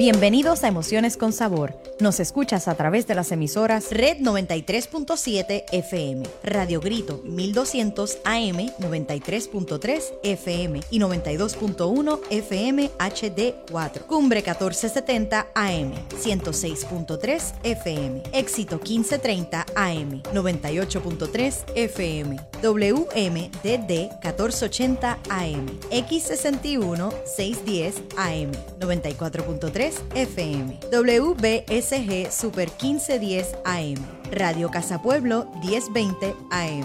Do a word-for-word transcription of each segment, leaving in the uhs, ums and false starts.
Bienvenidos a Emociones con Sabor. Nos escuchas a través de las emisoras Red noventa y tres punto siete F M, Radio Grito mil doscientos A M, noventa y tres punto tres F M y noventa y dos punto uno F M H D cuatro, Cumbre catorce setenta A M, ciento seis punto tres F M, Éxito quince treinta A M, noventa y ocho punto tres F M, W M D D catorce ochenta A M, X sesenta y uno seiscientos diez A M, noventa y cuatro punto tres F M, W B S G Super quince diez A M, Radio Casa Pueblo diez veinte A M.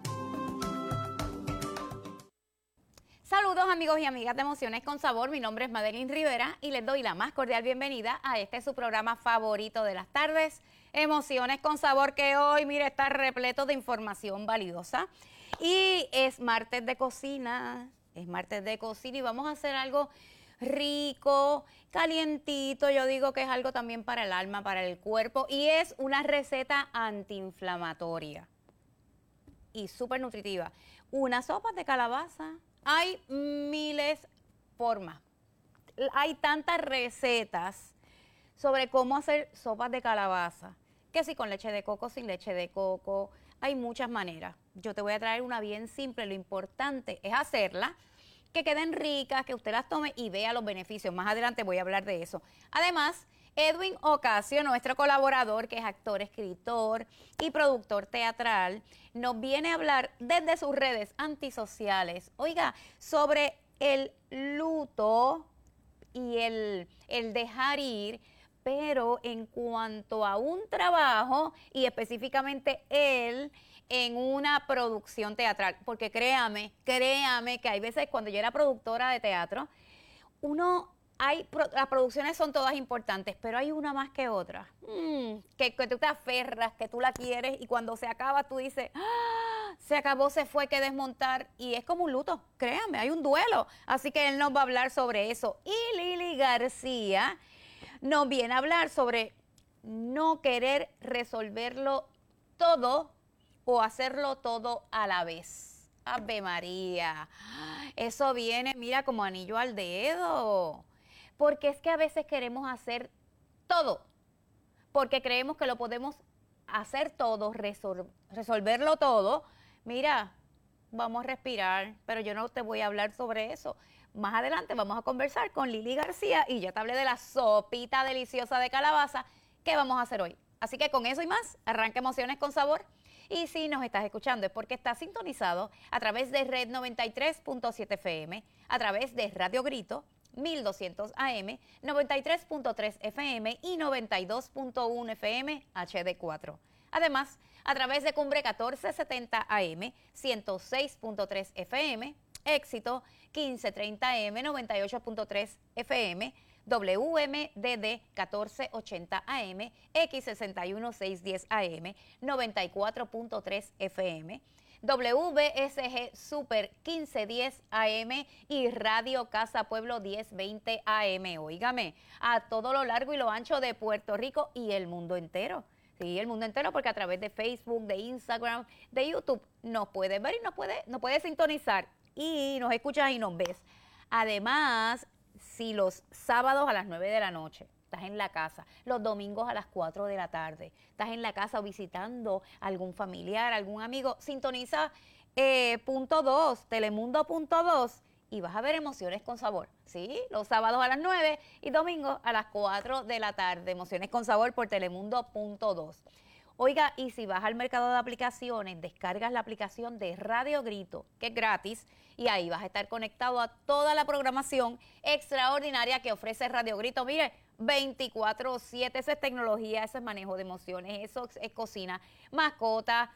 Saludos amigos y amigas de Emociones con Sabor, mi nombre es Madeline Rivera y les doy la más cordial bienvenida a este su programa favorito de las tardes, Emociones con Sabor, que hoy, mire, está repleto de información valiosa y es martes de cocina, es martes de cocina y vamos a hacer algo rico, calientito, yo digo que es algo también para el alma, para el cuerpo y es una receta antiinflamatoria y súper nutritiva. Unas sopas de calabaza, hay miles de formas, hay tantas recetas sobre cómo hacer sopas de calabaza, que si con leche de coco, sin leche de coco, hay muchas maneras. Yo te voy a traer una bien simple, lo importante es hacerla, que queden ricas, que usted las tome y vea los beneficios. Más adelante voy a hablar de eso. Además, Edwin Ocasio, nuestro colaborador, que es actor, escritor y productor teatral, nos viene a hablar desde sus redes antisociales, oiga, sobre el luto y el, el dejar ir, pero en cuanto a un trabajo y específicamente él en una producción teatral, porque créame, créame que hay veces cuando yo era productora de teatro, uno, hay, las producciones son todas importantes, pero hay una más que otra, mm, que, que tú te aferras, que tú la quieres y cuando se acaba tú dices, ¡ah! Se acabó, se fue, que desmontar y es como un luto, créame, hay un duelo, así que él nos va a hablar sobre eso. Y Lili García nos viene a hablar sobre no querer resolverlo todo o hacerlo todo a la vez. Ave María, eso viene, mira, como anillo al dedo, porque es que a veces queremos hacer todo, porque creemos que lo podemos hacer todo, resol resolverlo todo. Mira, vamos a respirar, pero yo no te voy a hablar sobre eso. Más adelante vamos a conversar con Lili García y ya te hablé de la sopita deliciosa de calabaza que vamos a hacer hoy. Así que con eso y más, arranca Emociones con Sabor. Y si nos estás escuchando es porque estás sintonizado a través de Red noventa y tres punto siete F M, a través de Radio Grito mil doscientos A M, noventa y tres punto tres F M y noventa y dos punto uno F M H D cuatro. Además, a través de Cumbre catorce setenta A M, ciento seis punto tres F M, Éxito quince treinta A M, noventa y ocho punto tres F M, W M D D catorce ochenta A M, X sesenta y uno seiscientos diez A M, noventa y cuatro punto tres F M, W B S G Super quince diez A M y Radio Casa Pueblo diez veinte A M. Óigame, a todo lo largo y lo ancho de Puerto Rico y el mundo entero. Sí, el mundo entero, porque a través de Facebook, de Instagram, de YouTube, nos puedes ver y nos puedes, nos puedes sintonizar y nos escuchas y nos ves. Además, si los sábados a las nueve de la noche estás en la casa, los domingos a las cuatro de la tarde, estás en la casa o visitando a algún familiar, algún amigo, sintoniza eh, punto dos, Telemundo punto dos y vas a ver Emociones con Sabor, ¿sí? Los sábados a las nueve y domingos a las cuatro de la tarde, Emociones con Sabor por Telemundo punto dos. Oiga, y si vas al mercado de aplicaciones, descargas la aplicación de Radio Grito, que es gratis, y ahí vas a estar conectado a toda la programación extraordinaria que ofrece Radio Grito. Mire, veinticuatro siete, eso es tecnología, eso es manejo de emociones, eso es cocina, mascota,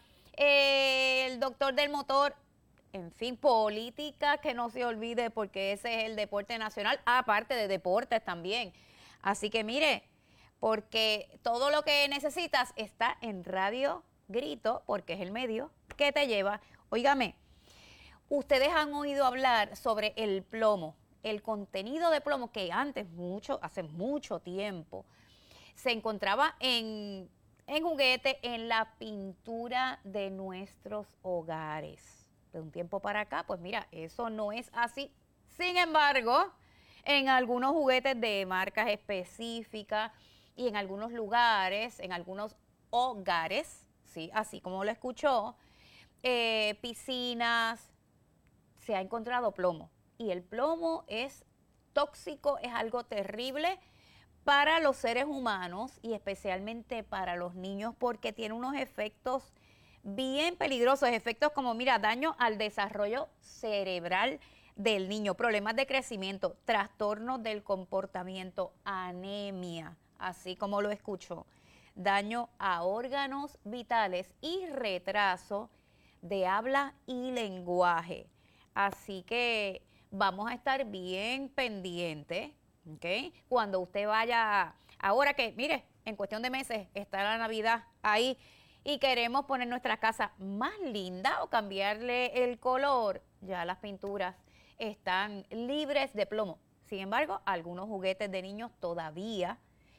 eh, el doctor del motor, en fin, política, que no se olvide porque ese es el deporte nacional, aparte de deportes también. Así que mire, porque todo lo que necesitas está en Radio Grito, porque es el medio que te lleva. Óigame, ustedes han oído hablar sobre el plomo, el contenido de plomo que antes, mucho, hace mucho tiempo, se encontraba en, en juguete, en la pintura de nuestros hogares. De un tiempo para acá, pues mira, eso no es así. Sin embargo, en algunos juguetes de marcas específicas y en algunos lugares, en algunos hogares, ¿sí? Así como lo escuchó, eh, piscinas, se ha encontrado plomo. Y el plomo es tóxico, es algo terrible para los seres humanos y especialmente para los niños porque tiene unos efectos bien peligrosos, efectos como, mira, daño al desarrollo cerebral del niño, problemas de crecimiento, trastornos del comportamiento, anemia, así como lo escuchó, daño a órganos vitales y retraso de habla y lenguaje. Así que vamos a estar bien pendientes, ¿ok? Cuando usted vaya, ahora que, mire, en cuestión de meses está la Navidad ahí y queremos poner nuestra casa más linda o cambiarle el color, ya las pinturas están libres de plomo. Sin embargo, algunos juguetes de niños todavía.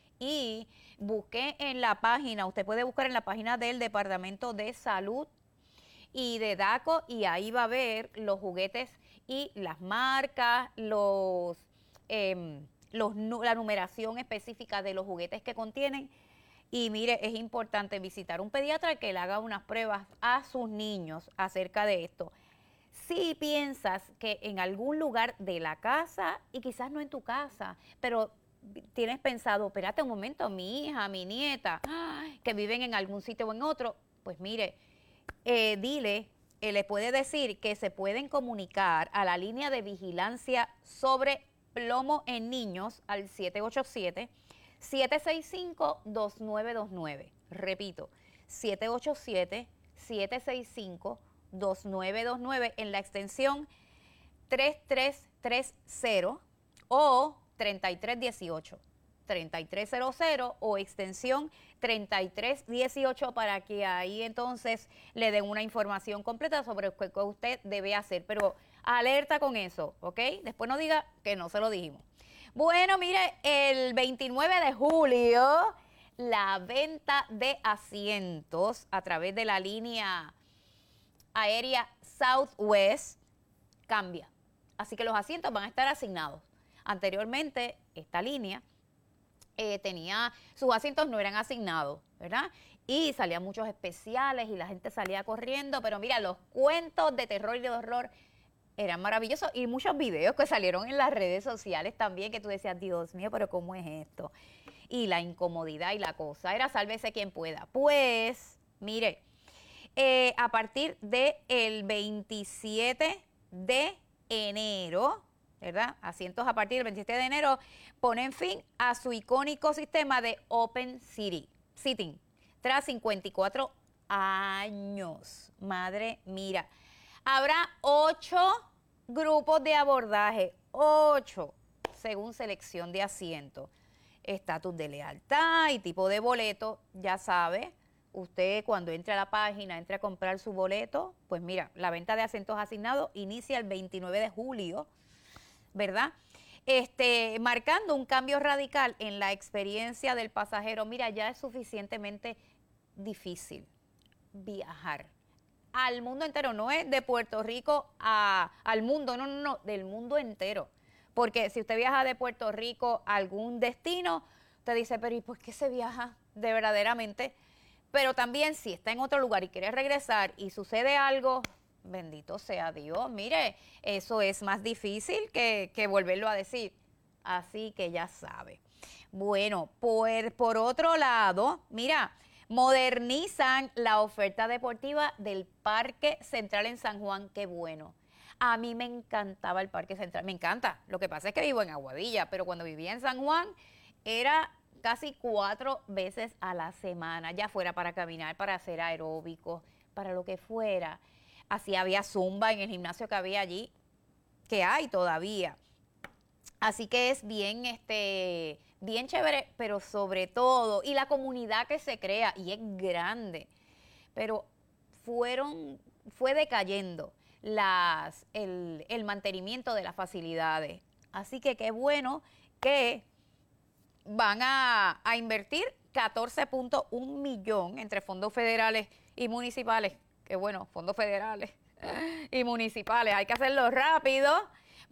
Y busqué en la página, usted puede buscar en la página del Departamento de Salud y de DACO y ahí va a ver los juguetes y las marcas, los, eh, los la numeración específica de los juguetes que contienen. Y mire, es importante visitar un pediatra que le haga unas pruebas a sus niños acerca de esto. Si piensas que en algún lugar de la casa, y quizás no en tu casa, pero tienes pensado, espérate un momento, mi hija, mi nieta, ay, que viven en algún sitio o en otro, pues mire, eh, dile, eh, le puede decir que se pueden comunicar a la línea de vigilancia sobre plomo en niños al siete ocho siete, siete seis cinco, dos nueve dos nueve. Repito, siete ocho siete, siete seis cinco, dos nueve dos nueve en la extensión tres tres tres cero o treinta y tres dieciocho. treinta y tres cero cero o extensión treinta y tres dieciocho para que ahí entonces le den una información completa sobre lo que usted debe hacer. Pero alerta con eso, ¿ok? Después no diga que no se lo dijimos. Bueno, mire, el veintinueve de julio la venta de asientos a través de la línea aérea Southwest cambia. Así que los asientos van a estar asignados. Anteriormente, esta línea eh, tenía, sus asientos no eran asignados, ¿verdad? Y salían muchos especiales y la gente salía corriendo, pero mira, los cuentos de terror y de horror eran maravillosos y muchos videos que salieron en las redes sociales también que tú decías, Dios mío, pero ¿cómo es esto? Y la incomodidad y la cosa, era sálvese quien pueda. Pues, mire, eh, a partir del veintisiete de enero, ¿verdad? Asientos a partir del veintisiete de enero ponen fin a su icónico sistema de Open City, Sitting, tras cincuenta y cuatro años. Madre mía. Habrá ocho grupos de abordaje, ocho, según selección de asientos, estatus de lealtad y tipo de boleto, ya sabe. Usted cuando entre a la página, entre a comprar su boleto, pues mira, la venta de asientos asignados inicia el veintinueve de julio, ¿verdad? Este, marcando un cambio radical en la experiencia del pasajero. Mira, ya es suficientemente difícil viajar al mundo entero, no es de Puerto Rico a, al mundo, no, no, no, del mundo entero. Porque si usted viaja de Puerto Rico a algún destino, usted dice, pero ¿y por qué se viaja de verdaderamente? Pero también si está en otro lugar y quiere regresar y sucede algo, bendito sea Dios, mire, eso es más difícil que, que volverlo a decir. Así que ya sabe. Bueno, por, por otro lado, mira, modernizan la oferta deportiva del Parque Central en San Juan. Qué bueno. A mí me encantaba el Parque Central, me encanta. Lo que pasa es que vivo en Aguadilla, pero cuando vivía en San Juan era casi cuatro veces a la semana, ya fuera para caminar, para hacer aeróbicos, para lo que fuera. Así había zumba en el gimnasio que había allí, que hay todavía. Así que es bien, este, bien chévere, pero sobre todo, y la comunidad que se crea, y es grande, pero fueron, fue decayendo las, el, el mantenimiento de las facilidades. Así que qué bueno que van a, a invertir catorce punto uno millón entre fondos federales y municipales. Qué bueno, fondos federales y municipales, hay que hacerlo rápido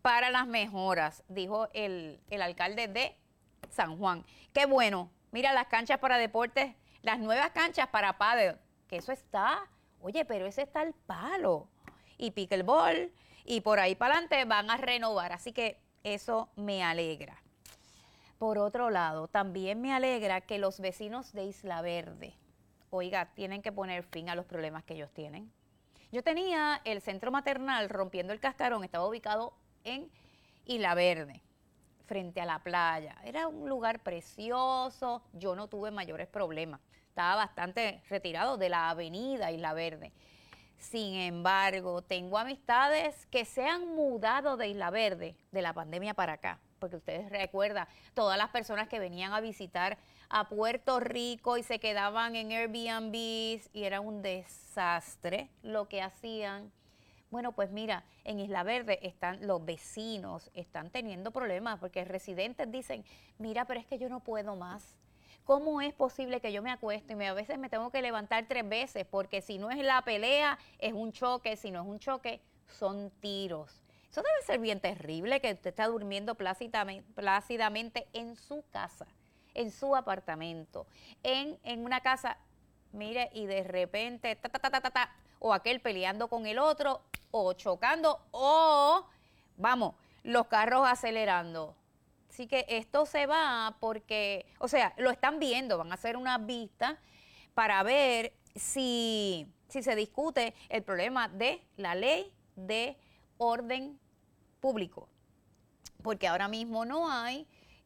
para las mejoras, dijo el, el alcalde de San Juan. Qué bueno, mira las canchas para deportes, las nuevas canchas para pádel, que eso está, oye, pero ese está al palo. Y pickleball, y por ahí para adelante van a renovar, así que eso me alegra. Por otro lado, también me alegra que los vecinos de Isla Verde, oiga, tienen que poner fin a los problemas que ellos tienen. Yo tenía el centro maternal Rompiendo el Cascarón, estaba ubicado en Isla Verde, frente a la playa. Era un lugar precioso, yo no tuve mayores problemas. Estaba bastante retirado de la avenida Isla Verde. Sin embargo, tengo amistades que se han mudado de Isla Verde de la pandemia para acá, porque ustedes recuerdan todas las personas que venían a visitar a Puerto Rico y se quedaban en Airbnbs y era un desastre lo que hacían. Bueno, pues mira, en Isla Verde están los vecinos, están teniendo problemas porque residentes dicen, mira, pero es que yo no puedo más. ¿Cómo es posible que yo me acuesto y me, a veces me tengo que levantar tres veces? Porque si no es la pelea, es un choque. Si no es un choque, son tiros. Eso debe ser bien terrible que usted está durmiendo plácidamente, plácidamente en su casa, en su apartamento, en, en una casa, mire, y de repente, ta, ta, ta, ta, ta, ta, o aquel peleando con el otro, o chocando, o, vamos, los carros acelerando. Así que esto se va porque, o sea, lo están viendo, van a hacer una vista para ver si, si se discute el problema de la ley de orden público, porque ahora mismo no hay,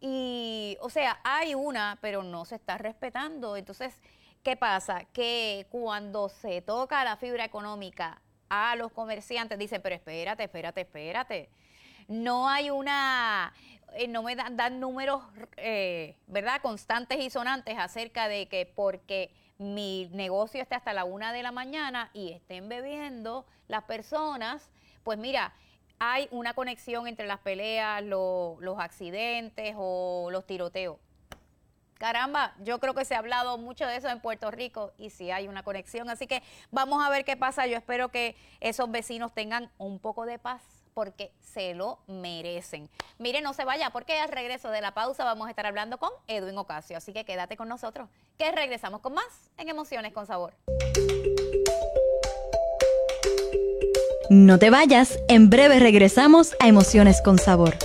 y, o sea, hay una, pero no se está respetando. Entonces, ¿qué pasa? Que cuando se toca la fibra económica a los comerciantes, dicen, pero espérate, espérate, espérate, no hay una... Eh, no me dan, dan números, eh, ¿verdad?, constantes y sonantes acerca de que porque mi negocio esté hasta la una de la mañana y estén bebiendo las personas, pues mira, hay una conexión entre las peleas, lo, los accidentes o los tiroteos. Caramba, yo creo que se ha hablado mucho de eso en Puerto Rico y sí hay una conexión, así que vamos a ver qué pasa. Yo espero que esos vecinos tengan un poco de paz, porque se lo merecen. Mire, no se vaya, porque al regreso de la pausa vamos a estar hablando con Edwin Ocasio, así que quédate con nosotros, que regresamos con más en Emociones con Sabor. No te vayas, en breve regresamos a Emociones con Sabor.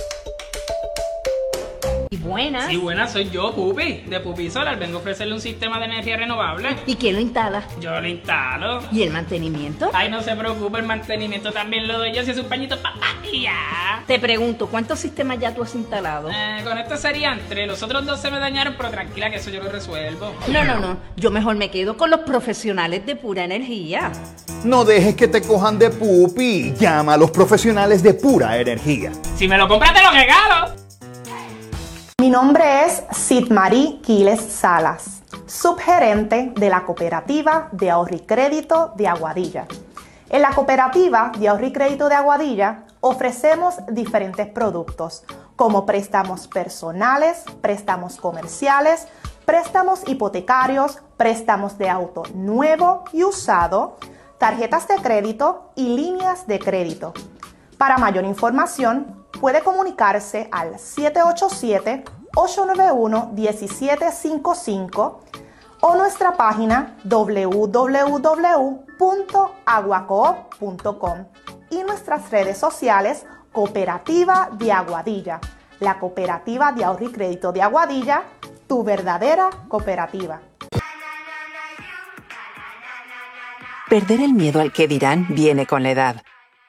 Buenas. Sí, buenas, soy yo, Pupi, de Pupi Solar. Vengo a ofrecerle un sistema de energía renovable. ¿Y quién lo instala? Yo lo instalo. ¿Y el mantenimiento? Ay, no se preocupe, el mantenimiento también lo doy yo, si es un pañito papá y ya. Te pregunto, ¿cuántos sistemas ya tú has instalado? Eh, con esto serían tres, los otros dos se me dañaron, pero tranquila que eso yo lo resuelvo. No, no, no, yo mejor me quedo con los profesionales de Pura Energía. No dejes que te cojan de pupi, llama a los profesionales de Pura Energía. Si me lo compras te lo regalo. Mi nombre es Sidmarí Quiles Salas, subgerente de la Cooperativa de Ahorro y Crédito de Aguadilla. En la Cooperativa de Ahorro y Crédito de Aguadilla ofrecemos diferentes productos como préstamos personales, préstamos comerciales, préstamos hipotecarios, préstamos de auto nuevo y usado, tarjetas de crédito y líneas de crédito. Para mayor información, puede comunicarse al siete ocho siete, ocho nueve uno, uno siete cinco cinco o nuestra página w w w punto aguacoop punto com y nuestras redes sociales Cooperativa de Aguadilla, la Cooperativa de Ahorro y Crédito de Aguadilla, tu verdadera cooperativa. Perder el miedo al que dirán viene con la edad.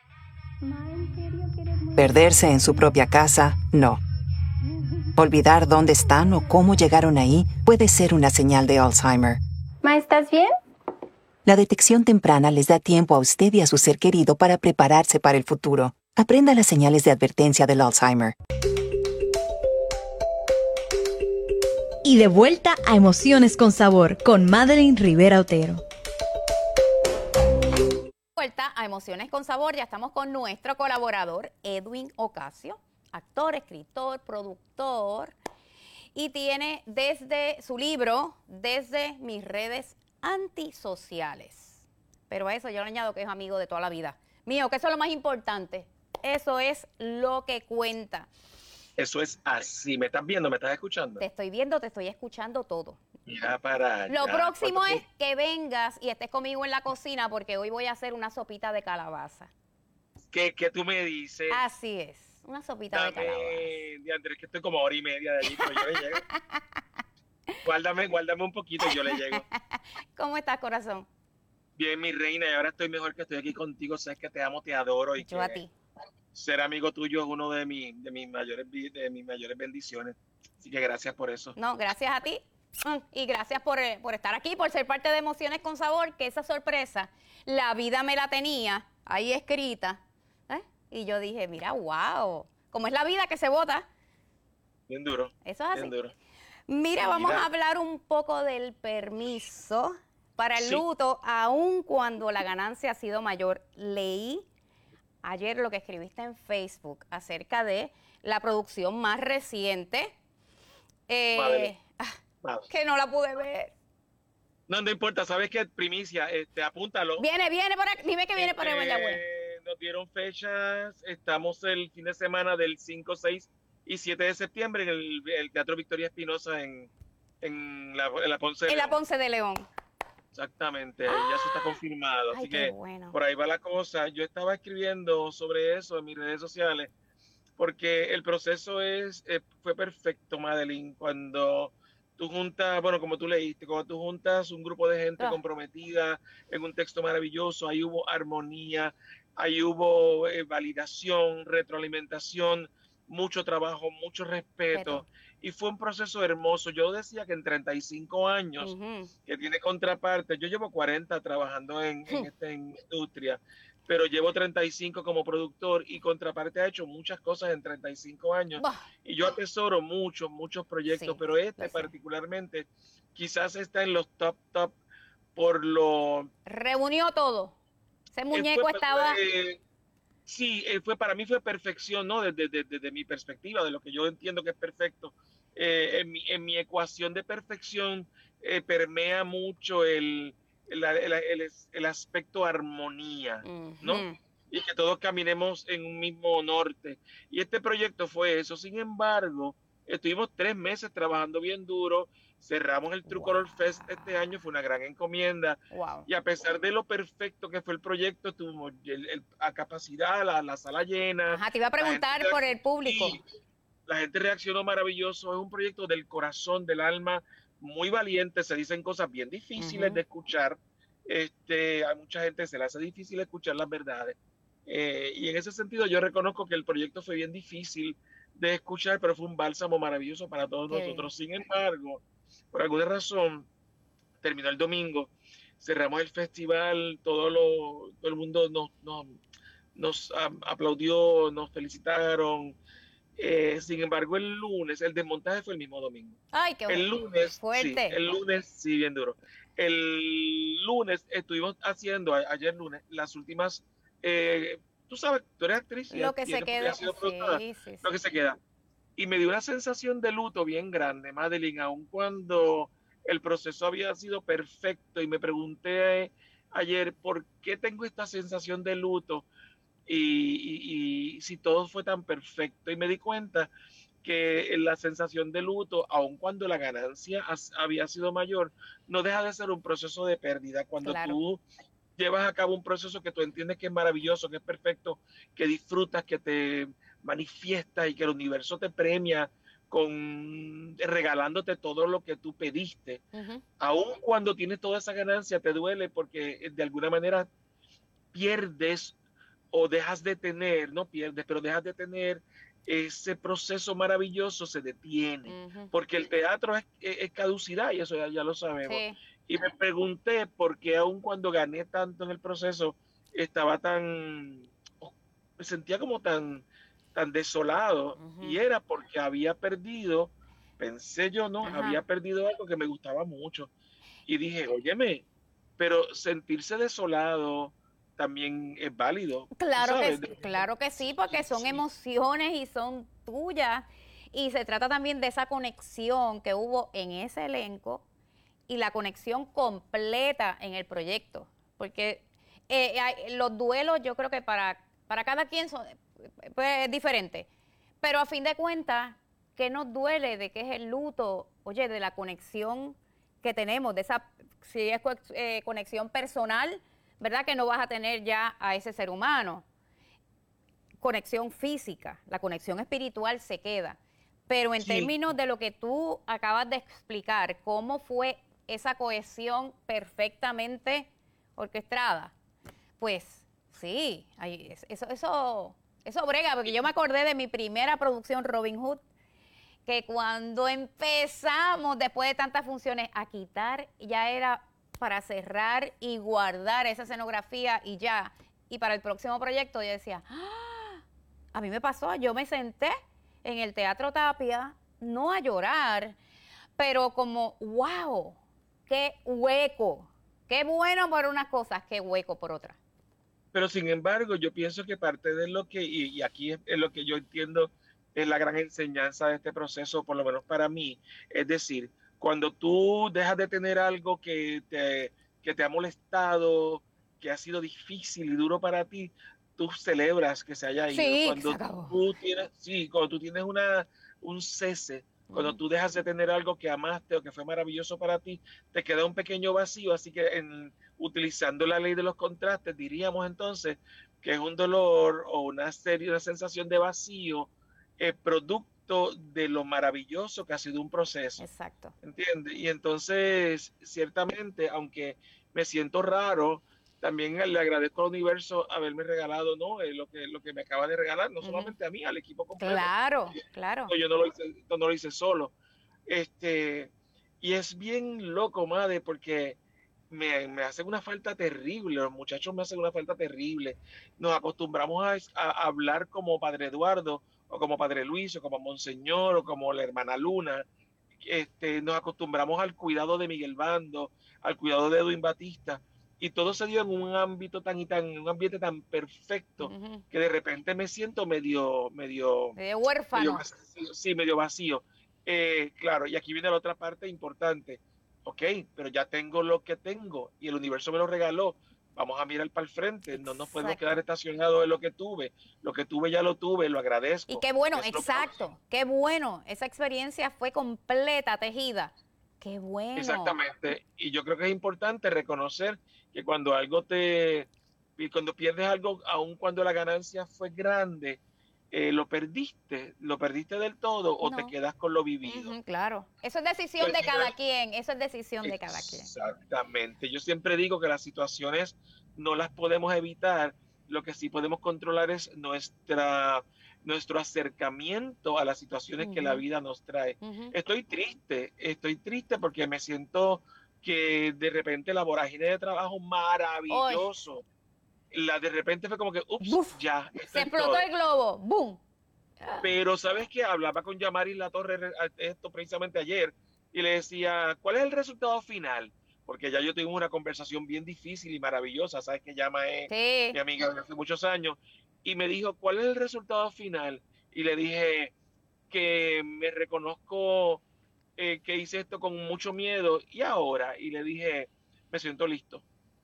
Perderse en su propia casa, no. Olvidar dónde están o cómo llegaron ahí puede ser una señal de Alzheimer. ¿Ma, estás bien? La detección temprana les da tiempo a usted y a su ser querido para prepararse para el futuro. Aprenda las señales de advertencia del Alzheimer. Y de vuelta a Emociones con Sabor con Madeline Rivera Otero. Vuelta a Emociones con Sabor, ya estamos con nuestro colaborador Edwin Ocasio, actor, escritor, productor, y tiene desde su libro, Desde mis redes antisociales. Pero a eso yo le añado que es amigo de toda la vida. Mío, que eso es lo más importante. eso es lo que cuenta. Eso es así. ¿Me estás viendo? ¿Me estás escuchando? Te estoy viendo, te estoy escuchando todo. Ya para Lo ya. próximo ¿Cuánto es que vengas y estés conmigo en la cocina porque hoy voy a hacer una sopita de calabaza. ¿Qué, qué tú me dices? Así es, una sopita Dame, de calabaza. de Andrés, que estoy como hora y media de allí, pero yo le llego. Guárdame, guárdame un poquito y yo le llego. ¿Cómo estás, corazón? Bien, mi reina, y ahora estoy mejor que estoy aquí contigo. Sabes que te amo, te adoro. Y Yo que a ti. ser amigo tuyo es uno de, mi, de, mis mayores, de mis mayores bendiciones. Así que gracias por eso. No, gracias a ti. Mm, Y gracias por, eh, por estar aquí, por ser parte de Emociones con Sabor, que esa sorpresa, la vida me la tenía ahí escrita. ¿eh? Y yo dije, mira, wow, como es la vida que se vota. Bien duro. Eso es así. Bien duro. Mira, vamos Mira. a hablar un poco del permiso para el Sí. luto, aun cuando la ganancia ha sido mayor. Leí ayer lo que escribiste en Facebook acerca de la producción más reciente, eh, Madre. ah, Vamos. que no la pude ver. No, no importa, ¿sabes qué? Primicia, este, apúntalo. Viene, viene por aquí, dime que viene para Este, Mayagüez. Nos dieron fechas, estamos el fin de semana del cinco, seis y siete de septiembre en el, el Teatro Victoria Espinosa en, en, la, en la Ponce de En la León. Ponce de León. Exactamente, ya eso está confirmado, Ay, así qué que bueno. por ahí va la cosa. Yo estaba escribiendo sobre eso en mis redes sociales porque el proceso es eh, fue perfecto, Madeline, cuando tú juntas, bueno, como tú leíste, cuando tú juntas un grupo de gente Ah. comprometida en un texto maravilloso, ahí hubo armonía, ahí hubo eh, validación, retroalimentación, mucho trabajo, mucho respeto, Respeto. y fue un proceso hermoso. Yo decía que en treinta y cinco años, Ujú. que tiene contraparte, yo llevo cuarenta trabajando en, en esta industria, pero llevo treinta y cinco como productor y Contraparte ha hecho muchas cosas en treinta y cinco años Bah, y yo atesoro muchos, muchos proyectos, Sí, pero este lo sé. particularmente quizás está en los top, top por lo... reunió todo. Ese eh, muñeco fue- estaba... eh, sí, eh, fue, para mí fue perfección, ¿no? Desde, desde- desde mi perspectiva, de lo que yo entiendo que es perfecto. Eh, en, mi, en mi ecuación de perfección eh, permea mucho el, el, el- el- el aspecto armonía, ¿no? Ujú. Y que todos caminemos en un mismo norte. Y este proyecto fue eso. Sin embargo, estuvimos tres meses trabajando bien duro, cerramos el True Wow. Color Fest este año, fue una gran encomienda. Wow. Y a pesar de lo perfecto que fue el proyecto, tuvimos el- el- a capacidad, la, la sala llena. Ajá, te iba a la gente preguntar reac- por el público. Sí, la gente reaccionó maravilloso. Es un proyecto del corazón, del alma, muy valiente. Se dicen cosas bien difíciles Ujú. de escuchar. Este, a mucha gente se le hace difícil escuchar las verdades. Eh, y en ese sentido yo reconozco que el proyecto fue bien difícil de escuchar, pero fue un bálsamo maravilloso para todos Qué nosotros. Sin embargo, por alguna razón, terminó el domingo, cerramos el festival, todo, lo, todo el mundo nos, nos, nos ah, aplaudió, nos felicitaron. Eh, sin embargo, el lunes, el desmontaje fue el mismo domingo. Ay, qué El lunes, fuerte. sí, el lunes, sí, bien duro. El lunes estuvimos haciendo, a- ayer lunes, las últimas, eh, tú sabes, tú eres actriz. y Lo has- que y se has- y queda. has sido productora, Sí, sí, sí. lo que se queda. Y me dio una sensación de luto bien grande, Madeline, aun cuando el proceso había sido perfecto y me pregunté ayer por qué tengo esta sensación de luto y, y- y si todo fue tan perfecto. Y me di cuenta que la sensación de luto, aun cuando la ganancia has- había sido mayor, no deja de ser un proceso de pérdida. Cuando Claro. tú llevas a cabo un proceso que tú entiendes que es maravilloso, que es perfecto, que disfrutas, que te manifiestas y que el universo te premia con regalándote todo lo que tú pediste, Ujú. aun cuando tienes toda esa ganancia, te duele porque de alguna manera pierdes o dejas de tener, no pierdes, pero dejas de tener ese proceso maravilloso, se detiene, Ujú. porque el teatro es, es- es caducidad y eso ya, ya lo sabemos. Sí. Y me pregunté por qué aun cuando gané tanto en el proceso, estaba tan, me sentía como tan, tan desolado, Ujú. y era porque había perdido, pensé yo, ¿no? Ajá. Había perdido algo que me gustaba mucho. Y dije, óyeme, pero sentirse desolado también es válido. ¿tú Claro que, sabes? sí, claro que sí, porque son Sí. emociones y son tuyas. Y se trata también de esa conexión que hubo en ese elenco y la conexión completa en el proyecto. Porque eh, hay- los duelos, yo creo que para, para cada quien son, pues, diferente. Pero a fin de cuentas, ¿qué nos duele de qué es el luto? Oye, de la conexión que tenemos, de esa, si es eh, conexión personal, ¿verdad? Que no vas a tener ya a ese ser humano. Conexión física, la conexión espiritual se queda. Pero en sí. términos de lo que tú acabas de explicar, ¿cómo fue esa cohesión perfectamente orquestada? Pues sí, hay, eso, eso, eso brega, porque yo me acordé de mi primera producción, Robin Hood, que cuando empezamos, después de tantas funciones, a quitar, ya era para cerrar y guardar esa escenografía y ya. Y para el próximo proyecto yo decía, ¡ah! A mí me pasó, yo me senté en el Teatro Tapia, no a llorar, pero como, wow, qué hueco, qué bueno por unas cosas, qué hueco por otras. Pero sin embargo, yo pienso que parte de lo que, y, y aquí es, es lo que yo entiendo, es la gran enseñanza de este proceso, por lo menos para mí, es decir, cuando tú dejas de tener algo que te, que te ha molestado, que ha sido difícil y duro para ti, tú celebras que se haya ido. Sí, cuando tú tienes, sí, cuando tú tienes una, un cese, uh-huh. cuando tú dejas de tener algo que amaste o que fue maravilloso para ti, te queda un pequeño vacío. Así que en, utilizando la ley de los contrastes, diríamos entonces que es un dolor o una serie, una sensación de vacío, eh, producto de lo maravilloso que ha sido un proceso. Exacto. ¿Entiendes? Y entonces, ciertamente, aunque me siento raro, también le agradezco al universo haberme regalado, ¿no? Eh, lo que lo que me acaba de regalar, no uh-huh. solamente a mí, al equipo completo. Claro, claro. No, yo no lo hice, no lo hice solo. Este, y es bien loco, madre, porque me, me hacen una falta terrible, los muchachos me hacen una falta terrible. Nos acostumbramos a, a hablar como Padre Eduardo, o como Padre Luis, o como Monseñor, o como la hermana Luna. Este, nos acostumbramos al cuidado de Miguel Bando, al cuidado de Edwin Batista. Y todo se dio en un ámbito tan y tan, en un ambiente tan perfecto, uh-huh. que de repente me siento medio, medio, medio huérfano. Medio vacío, sí, medio vacío. Eh, claro, y aquí viene la otra parte importante. Ok, pero ya tengo lo que tengo y el universo me lo regaló. Vamos a mirar para el frente. Exacto. No nos podemos quedar estacionados en lo que tuve. Lo que tuve ya lo tuve, lo agradezco. Y qué bueno, exacto. Qué bueno. Esa experiencia fue completa, tejida. Qué bueno. Exactamente. Y yo creo que es importante reconocer que cuando algo te, cuando pierdes algo, aun cuando la ganancia fue grande, eh, lo perdiste, lo perdiste del todo o no. te quedas con lo vivido. Uh-huh, claro. Eso es decisión Entonces, de cada quien, eso es decisión de cada quien. Exactamente. Yo siempre digo que las situaciones no las podemos evitar, lo que sí podemos controlar es nuestra nuestro acercamiento a las situaciones uh-huh. que la vida nos trae. Uh-huh. Estoy triste, estoy triste porque me siento que de repente la vorágine de trabajo maravilloso, Oy. la de repente fue como que, ups, Uf, ya. Se explotó todo. El globo, boom. Pero ¿sabes qué? Hablaba con Yamari La Torre esto precisamente ayer y le decía, ¿cuál es el resultado final? Porque ya yo tuvimos una conversación bien difícil y maravillosa, ¿sabes que Yama es sí. mi amiga de hace muchos años? Y me dijo, ¿cuál es el resultado final? Y le dije que me reconozco eh, que hice esto con mucho miedo. Y ahora, y le dije, me siento listo.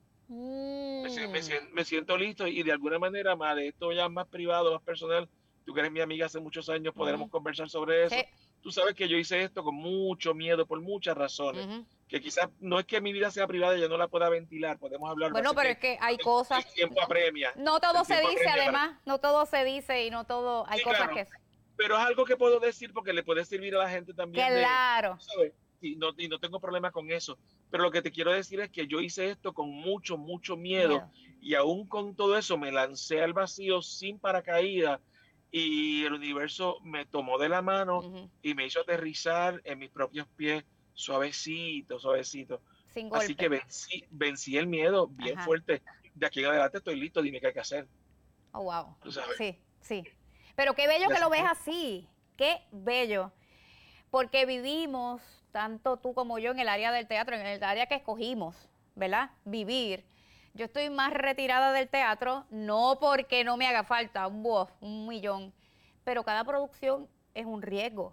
Mm. Me, me, me siento listo y de alguna manera, más de esto ya más privado, más personal, tú que eres mi amiga hace muchos años, podremos uh-huh. conversar sobre eso. Sí. Tú sabes que yo hice esto con mucho miedo, por muchas razones. Uh-huh. Que quizás no es que mi vida sea privada y yo no la pueda ventilar, podemos hablar. Bueno, pero que, es que hay el, cosas... El tiempo apremia. No todo se dice, además, para... no todo se dice y no todo... Hay sí, cosas claro. que... Pero es algo que puedo decir porque le puede servir a la gente también. Claro. De, ¿sabes? Y, no, y no tengo problema con eso. Pero lo que te quiero decir es que yo hice esto con mucho, mucho miedo. miedo. Y aún con todo eso me lancé al vacío sin paracaídas. Y el universo me tomó de la mano uh-huh. y me hizo aterrizar en mis propios pies, suavecito, suavecito. Sin golpe. Así que vencí, vencí el miedo bien Ajá. fuerte. De aquí en adelante estoy listo, dime qué hay que hacer. Oh, wow. ¿Tú sabes? Sí, sí. Pero qué bello que lo ves así. Qué bello. Porque vivimos, tanto tú como yo, en el área del teatro, en el área que escogimos, ¿verdad? Vivir. Yo estoy más retirada del teatro, no porque no me haga falta un bof, un millón, pero cada producción es un riesgo.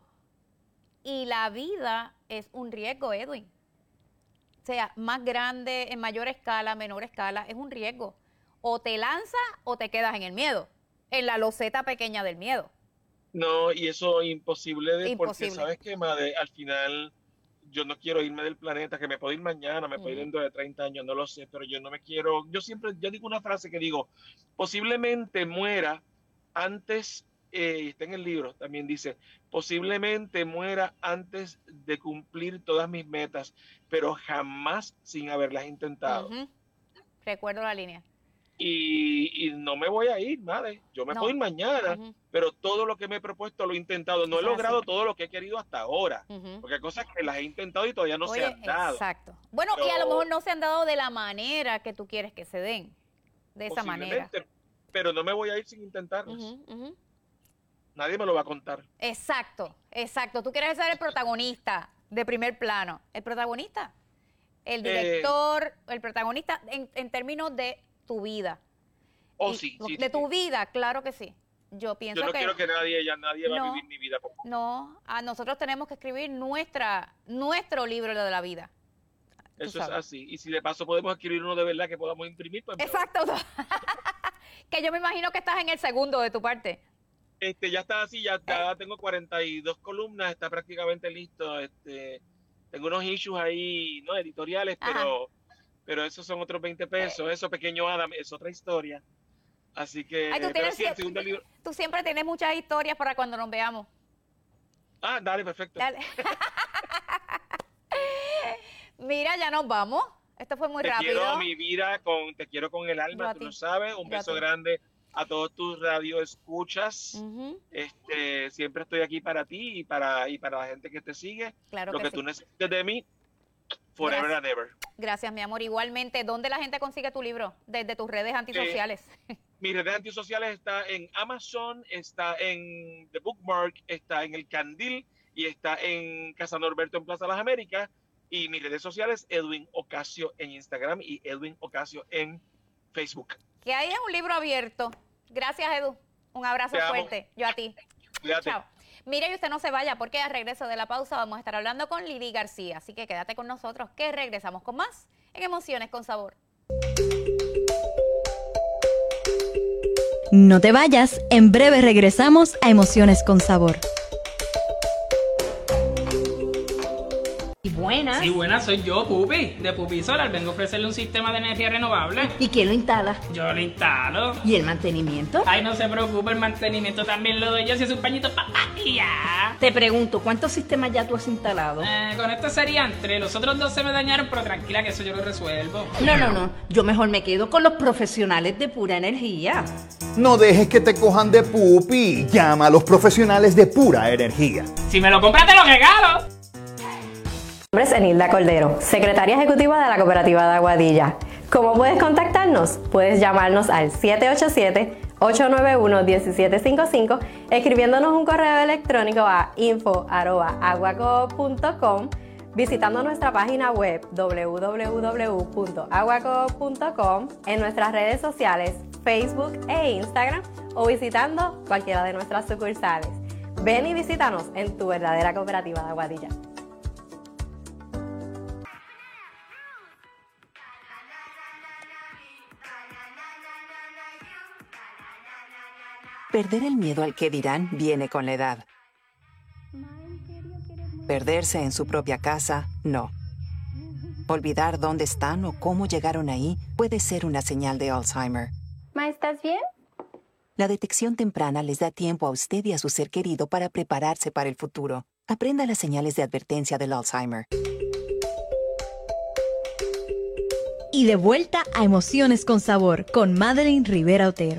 Y la vida es un riesgo, Edwin. O sea, más grande, en mayor escala, menor escala, es un riesgo. O te lanzas o te quedas en el miedo. en la loseta pequeña del miedo. No, y eso imposible, de, Imposible. porque sabes que, madre, al final yo no quiero irme del planeta, que me puedo ir mañana, me puedo ir Ujú. dentro de treinta años, no lo sé, pero yo no me quiero, yo siempre, yo digo una frase que digo, posiblemente muera antes, eh, está en el libro, también dice, posiblemente muera antes de cumplir todas mis metas, pero jamás sin haberlas intentado. Ujú. Recuerdo la línea. Y, y no me voy a ir, madre. Yo me No. puedo ir mañana, Ujú. pero todo lo que me he propuesto lo he intentado. No he Eso es logrado así. todo lo que he querido hasta ahora, Ujú. porque hay cosas que las he intentado y todavía no Oye, se han dado. exacto. Bueno, y a lo Pero- mejor no se han dado de la manera que tú quieres que se den. De esa manera. Posiblemente, pero no me voy a ir sin intentarlas. Ujú, ujú. Nadie me lo va a contar. Exacto, exacto. Tú quieres ser el protagonista de primer plano. El protagonista. El Eh, director, el protagonista en, en términos de tu vida. Oh, Y- sí, sí, De sí. tu vida, claro que sí. Yo pienso Yo no que... quiero que nadie, ya nadie va No. a vivir mi vida. Como... No, a nosotros tenemos que escribir nuestra, nuestro libro de la vida. Tú Eso es sabes. así. Y si de paso podemos escribir uno de verdad que podamos imprimir, pues mejor. Exacto. Que yo me imagino que estás en el segundo de tu parte. Este, ya está así, ya, ya tengo cuarenta y dos columnas, está prácticamente listo. Este, tengo unos issues ahí, no editoriales, Ajá. pero, pero esos son otros veinte pesos. Eso, Pequeño Adam, es otra historia. Así que, Ay, tú, pero tienes sí, el siete- segundo libro. tú siempre tienes muchas historias para cuando nos veamos. Ah, dale, perfecto. Dale. Mira, ya nos vamos. Esto fue muy Te rápido. quiero mi vida, con, te quiero con el Yo alma, a tú ti. lo sabes. Un Yo a beso ti. grande a todos tus radioescuchas. Ujú, Este, siempre estoy aquí para ti y para, y para la gente que te sigue. claro Lo que que sí. tú necesites de mí, forever Gracias. and ever. Gracias, mi amor. Igualmente, ¿dónde la gente consigue tu libro? Desde tus redes antisociales. Mis redes antisociales está en Amazon, está en The Bookmark, está en El Candil y está en Casa Norberto en Plaza Las Américas. Y mis redes sociales, Edwin Ocasio en Instagram y Edwin Ocasio en Facebook. Que ahí es un libro abierto. Gracias, Edu. Un abrazo Te amo. fuerte. Yo a ti. Cuídate. Chao. Mire, y usted no se vaya porque al regreso de la pausa vamos a estar hablando con Lili García. Así que quédate con nosotros que regresamos con más en Emociones con Sabor. No te vayas, en breve regresamos a Emociones con Sabor. Y buenas. Sí, buena, soy yo, Pupi, de Pupi Solar. Vengo a ofrecerle un sistema de energía renovable. ¿Y quién lo instala? Yo lo instalo. ¿Y el mantenimiento? Ay, no se preocupe, el mantenimiento también lo doy yo. Si es un pañito, papá, y ya. Te pregunto, ¿cuántos sistemas ya tú has instalado? Eh, con esto serían tres. Los otros dos se me dañaron, pero tranquila que eso yo lo resuelvo. No, no, no. Yo mejor me quedo con los profesionales de Pura Energía. No dejes que te cojan de pupi. Llama a los profesionales de Pura Energía. Si me lo compras, te lo regalo. Mi nombre es Enilda Cordero, secretaria ejecutiva de la Cooperativa de Aguadilla. ¿Cómo puedes contactarnos? Puedes llamarnos al siete ocho siete, ocho nueve uno, uno siete cinco cinco, escribiéndonos un correo electrónico a info arroba aguaco punto com, visitando nuestra página web doble u doble u doble u punto aguaco punto com, en nuestras redes sociales Facebook e Instagram o visitando cualquiera de nuestras sucursales. Ven y visítanos en tu verdadera Cooperativa de Aguadilla. Perder el miedo al que dirán viene con la edad. Perderse en su propia casa, no. Olvidar dónde están o cómo llegaron ahí puede ser una señal de Alzheimer. Ma, ¿estás bien? La detección temprana les da tiempo a usted y a su ser querido para prepararse para el futuro. Aprenda las señales de advertencia del Alzheimer. Y de vuelta a Emociones con Sabor con Madeline Rivera Otero.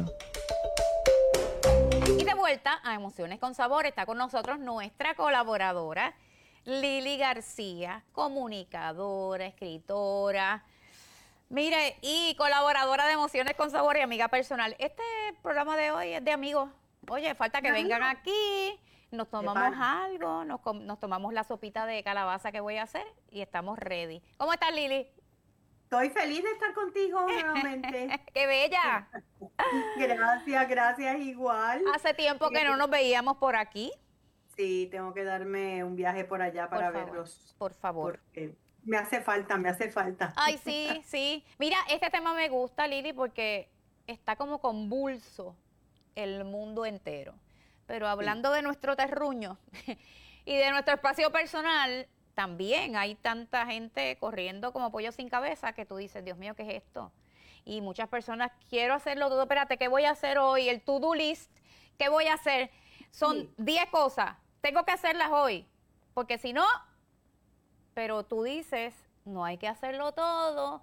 Y de vuelta a Emociones con Sabor está con nosotros nuestra colaboradora Lili García, comunicadora, escritora, mire, y colaboradora de Emociones con Sabor y amiga personal. Este programa de hoy es de amigos. Oye, falta que vengan aquí, nos tomamos algo, nos, com- nos tomamos la sopita de calabaza que voy a hacer y estamos ready. ¿Cómo estás, Lili? Estoy feliz de estar contigo nuevamente. ¡Qué bella! Gracias, gracias igual. Hace tiempo que no nos veíamos por aquí. Sí, tengo que darme un viaje por allá para Por favor, verlos. por favor. Porque me hace falta, me hace falta. Ay, sí, sí. Mira, este tema me gusta, Lili, porque está como convulso el mundo entero. Pero hablando de nuestro terruño y de nuestro espacio personal, también hay tanta gente corriendo como pollo sin cabeza que tú dices, Dios mío, ¿qué es esto? Y muchas personas, quiero hacerlo todo, espérate, ¿qué voy a hacer hoy? El to-do list, ¿qué voy a hacer? Son diez cosas, tengo que hacerlas hoy, porque si no, pero tú dices, no hay que hacerlo todo,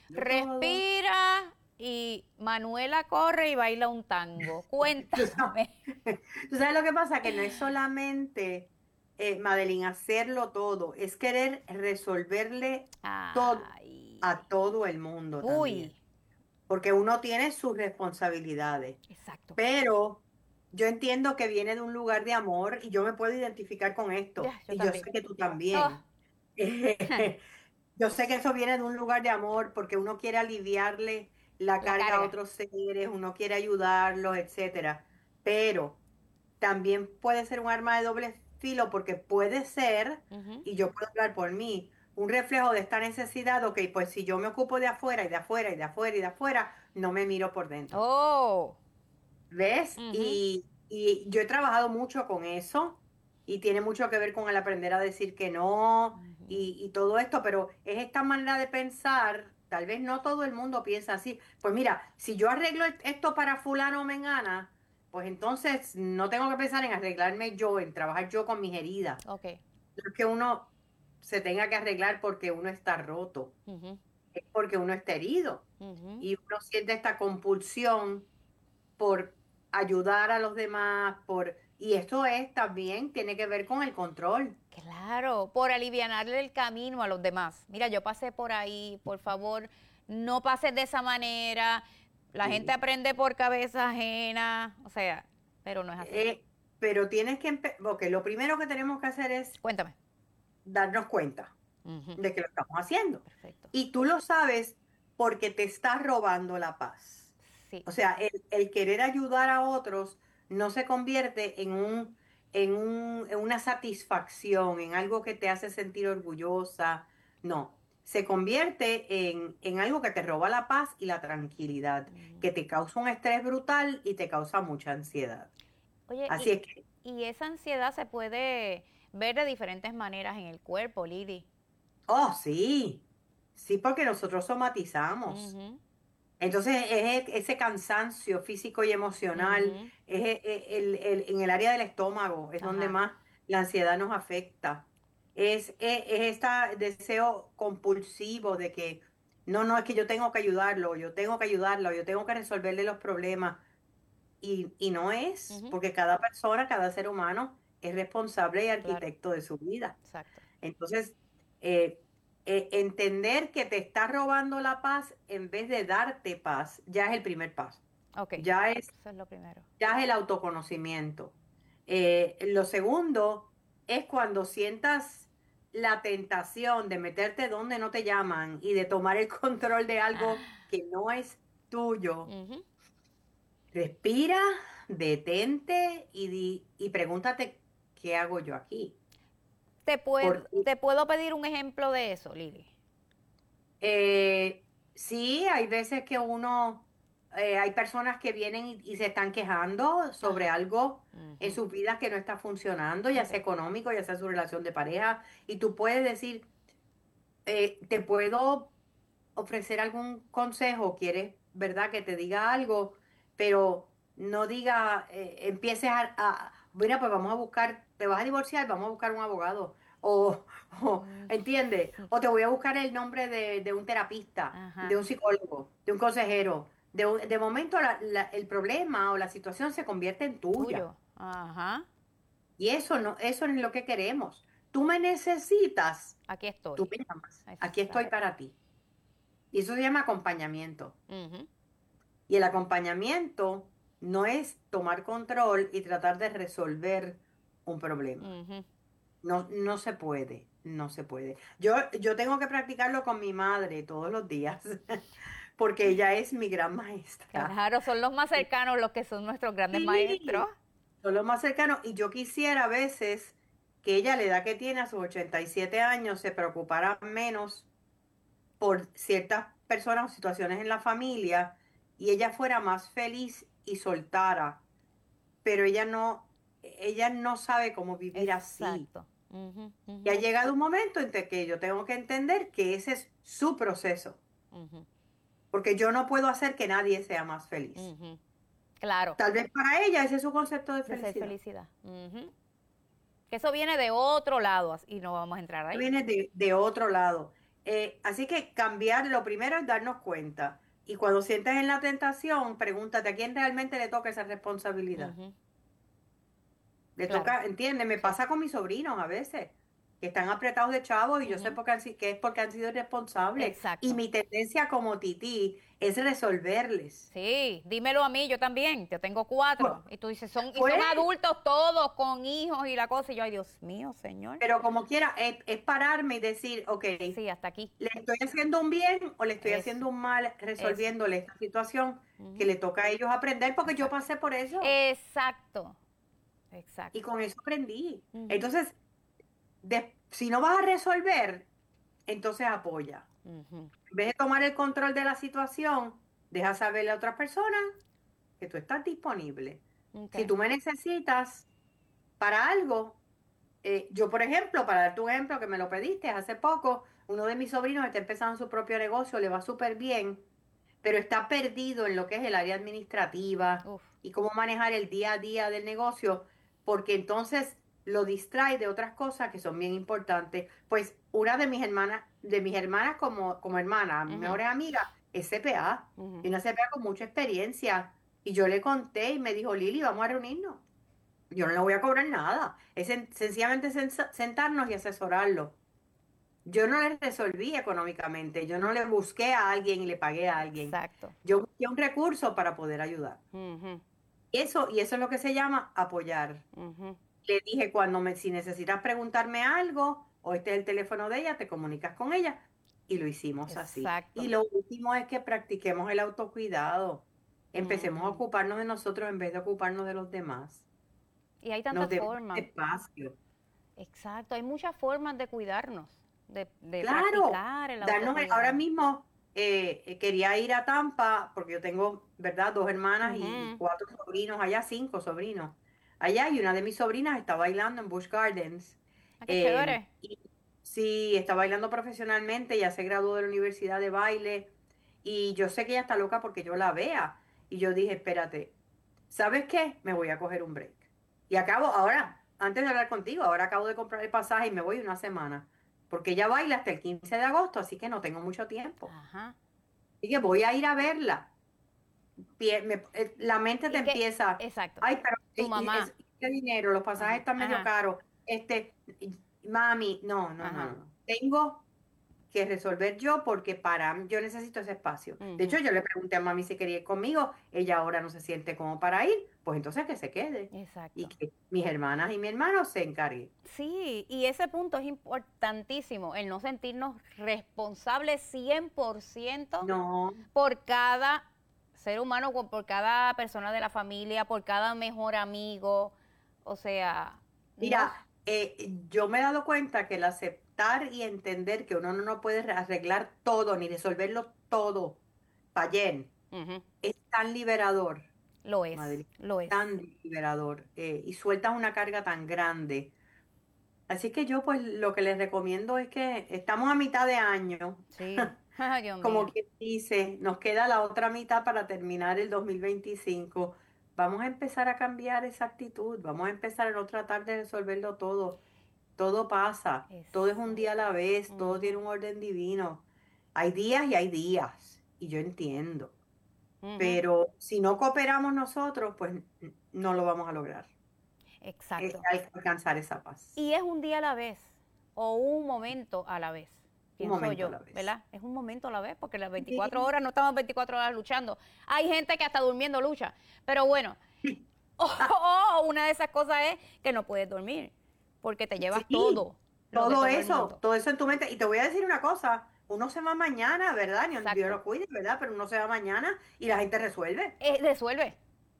respira y Manuela corre y baila un tango. Cuéntame. Tú sabes lo que pasa, que no es solamente, eh, Madeline, hacerlo todo, es querer resolverle todo a todo el mundo también. Uy. Porque uno tiene sus responsabilidades. Exacto. Pero yo entiendo que viene de un lugar de amor y yo me puedo identificar con esto. Ya, yo y también. yo sé que tú también. Oh. Yo sé que eso viene de un lugar de amor porque uno quiere aliviarle la, La carga, carga. a otros seres, uno quiere ayudarlos, etcétera. Pero también puede ser un arma de doble filo porque puede ser, Ujú. y yo puedo hablar por mí, un reflejo de esta necesidad, ok, pues si yo me ocupo de afuera y de afuera y de afuera y de afuera, no me miro por dentro. Oh. ¿Ves? Ujú. Y, y yo he trabajado mucho con eso y tiene mucho que ver con el aprender a decir que no y, y todo esto, pero es esta manera de pensar, tal vez no todo el mundo piensa así. Pues mira, si yo arreglo esto para fulano o mengana, pues entonces no tengo que pensar en arreglarme yo, en trabajar yo con mis heridas. Ok. No es que uno se tenga que arreglar porque uno está roto, Ujú. es porque uno está herido Ujú. y uno siente esta compulsión por ayudar a los demás, por y esto es también tiene que ver con el control. Claro, por alivianarle el camino a los demás. Mira, yo pasé por ahí, por favor, no pases de esa manera. La Sí. gente aprende por cabeza ajena, o sea, pero no es así. Eh, pero tienes que empe- ok, lo primero que tenemos que hacer es Cuéntame. darnos cuenta Ujú. de que lo estamos haciendo. Perfecto. Y tú lo sabes porque te estás robando la paz. Sí. O sea, el, el querer ayudar a otros no se convierte en un, en un, en una satisfacción, en algo que te hace sentir orgullosa. No, se convierte en, en algo que te roba la paz y la tranquilidad, que te causa un estrés brutal y te causa mucha ansiedad. Oye, Así y, es que, y esa ansiedad se puede ver de diferentes maneras en el cuerpo, Lili. oh, sí, sí, porque nosotros somatizamos. Ujú. Entonces, es e- ese cansancio físico y emocional, Ujú. es e- e- el, el- en el área del estómago, es donde Ajá. más la ansiedad nos afecta. Es, e- es este deseo compulsivo de que, no, no, es que yo tengo que ayudarlo, yo tengo que ayudarlo, yo tengo que resolverle los problemas. Y, y no es, Ujú. porque cada persona, cada ser humano es responsable y Claro. arquitecto de su vida. Exacto. Entonces, eh, eh, entender que te está robando la paz en vez de darte paz, ya es el primer paso. Ok. Ya es, Eso es lo primero. ya es el autoconocimiento. Eh, lo segundo es cuando sientas la tentación de meterte donde no te llaman y de tomar el control de algo que no es tuyo. Ujú. Respira, detente y, di- y pregúntate, ¿qué hago yo aquí? ¿Te puedo, Porque te puedo pedir un ejemplo de eso, Lili? Eh, sí, hay veces que uno, eh, hay personas que vienen y, y se están quejando sobre Ajá. algo en Ujú. sus vidas que no está funcionando, ya sea Ok. económico, ya sea su relación de pareja, y tú puedes decir, eh, te puedo ofrecer algún consejo, quieres, ¿verdad? Que te diga algo, pero no diga, eh, empieces a, a, mira, pues vamos a buscar, te vas a divorciar, vamos a buscar un abogado. O, o Mm. ¿entiendes? O te voy a buscar el nombre de, de un terapista, Ajá. de un psicólogo, de un consejero. De, un- de momento la- la- el problema o la situación se convierte en tuya. Tuyo. Ajá. Y eso no, eso no es lo que queremos. Tú me necesitas, Aquí estoy. tú me llamas. Aquí estoy Exacto. para ti. Y eso se llama acompañamiento. Ujú. Y el acompañamiento no es tomar control y tratar de resolver un problema. Ujú. No, no se puede, no se puede. Yo, yo tengo que practicarlo con mi madre todos los días, porque ella es mi gran maestra. Claro, son los más cercanos los que son nuestros grandes maestros. Sí, son los más cercanos. Y yo quisiera a veces que ella, a la edad que tiene, a sus ochenta y siete años, se preocupara menos por ciertas personas o situaciones en la familia y ella fuera más feliz y soltara pero ella no, ella no sabe cómo vivir así. Exacto. Ujú, ujú. Y ha llegado un momento en que yo tengo que entender que ese es su proceso. Ujú, Porque yo no puedo hacer que nadie sea más feliz. ujú. Claro. Tal vez para ella ese es su concepto de De ser felicidad. felicidad. Ujú. Que eso viene de otro lado as- y no vamos a entrar ahí. Viene de, de otro lado. Eh, así que cambiar, lo primero es darnos cuenta. Y cuando sientes en la tentación, pregúntate a quién realmente le toca esa responsabilidad. Ujú. Le Claro. toca, entiende, me pasa con mis sobrinos a veces, que están apretados de chavos y yo sé Ujú. porque han si- que es porque han sido irresponsables. Exacto. Y mi tendencia como tití es resolverles. Sí, dímelo a mí, yo también, yo tengo cuatro. Y tú dices, son, y son Pues- adultos todos, con hijos y la cosa. Y yo, ay, Dios mío, señor. Pero como quiera, es, es pararme y decir, ok, Sí, hasta aquí. ¿le estoy haciendo un bien o le estoy Eso. haciendo un mal resolviéndole esta situación Ujú. que le toca a ellos aprender? Porque yo pasé por eso. Exacto. Exacto. Y con eso aprendí. Ujú. Entonces, de- si no vas a resolver, entonces apoya. Ujú. En vez de tomar el control de la situación, deja saberle a otras personas que tú estás disponible. Ok. Si tú me necesitas para algo, eh, yo por ejemplo, para darte un ejemplo que me lo pediste hace poco, uno de mis sobrinos está empezando su propio negocio, le va súper bien, pero está perdido en lo que es el área administrativa Uf. y cómo manejar el día a día del negocio, porque entonces lo distrae de otras cosas que son bien importantes. Pues una de mis hermanas, de mis hermanas como, como hermana, mi Ujú. mejor amiga, es C P A, Ujú. y una C P A con mucha experiencia. Y yo le conté y me dijo, Lili, vamos a reunirnos. Yo no le voy a cobrar nada. Es sen- sencillamente sen- sentarnos y asesorarlo. Yo no le resolví económicamente, yo no le busqué a alguien y le pagué a alguien. Exacto. Yo busqué un recurso para poder ayudar. Ujú. Eso, y eso es lo que se llama apoyar. Ujú. Le dije, cuando me, si necesitas preguntarme algo, o este es el teléfono de ella, te comunicas con ella. Y lo hicimos así. Exacto. Y lo último es que practiquemos el autocuidado. Empecemos a Ujú. ocuparnos de nosotros en vez de ocuparnos de los demás. Y hay Nos tantas demos formas. espacio. Exacto, hay muchas formas de cuidarnos, de, de Claro, practicar el darnos el- autocuidado. ahora mismo eh, eh, quería ir a Tampa porque yo tengo, ¿verdad? Dos hermanas y Ujú. cuatro sobrinos allá, cinco sobrinos allá, y una de mis sobrinas está bailando en Busch Gardens. Ah, qué Eh, chévere. y sí, está bailando profesionalmente, ya se graduó de la universidad de baile y yo sé que ella está loca porque yo la vea. Y yo dije, espérate, ¿sabes qué? Me voy a coger un break. Y acabo, ahora, antes de hablar contigo, ahora acabo de comprar el pasaje y me voy una semana. Porque ella baila hasta el quince de agosto, así que no tengo mucho tiempo. Ajá. Así que voy a ir a verla. Pie- me- eh, la mente te ¿Y qué? empieza, Exacto. ay, pero Tu y- y mamá. es- ¿qué dinero? Los pasajes Ajá, están medio ajá. caros. Este, y- mami, no, no, Ajá. no, no. Tengo que resolver yo porque para mí, yo necesito ese espacio. Ujú. De hecho, yo le pregunté a mami si quería ir conmigo, ella ahora no se siente como para ir, pues entonces que se quede. Exacto. Y que mis hermanas y mi hermano se encarguen. Sí, y ese punto es importantísimo, el no sentirnos responsables cien por ciento No, por cada ser humano, por por cada persona de la familia, por cada mejor amigo. O sea, mira, eh, yo me he dado cuenta que el aceptar y entender que uno no, no puede arreglar todo ni resolverlo todo para ayer no. Ujú. es tan liberador, Lo es, Madeline, lo es. tan liberador, eh, y sueltas una carga tan grande. Así que yo pues lo que les recomiendo es que estamos a mitad de año, Sí. Ay, Dios como mío. quien dice, nos queda la otra mitad para terminar el dos mil veinticinco. Vamos a empezar a cambiar esa actitud, vamos a empezar a no tratar de resolverlo todo. Todo pasa, todo es un día a la vez, todo Ujú. tiene un orden divino. Hay días y hay días, y yo entiendo. Ujú. Pero si no cooperamos nosotros, pues n- no lo vamos a lograr. Eh, Exacto. al- alcanzar esa paz. Y es un día a la vez, o un momento a la vez, pienso momento yo, a la vez. ¿verdad? Es un momento a la vez, porque las veinticuatro horas no estamos veinticuatro horas luchando. Hay gente que hasta durmiendo lucha, pero bueno, o, o una de esas cosas es que no puedes dormir, porque te llevas Sí, todo. lo de Todo el eso, mundo. todo eso en tu mente. Y te voy a decir una cosa, uno se va mañana, ¿verdad? Ni Exacto. Dios lo cuide, ¿verdad? Pero uno se va mañana y la gente resuelve. Eh, resuelve,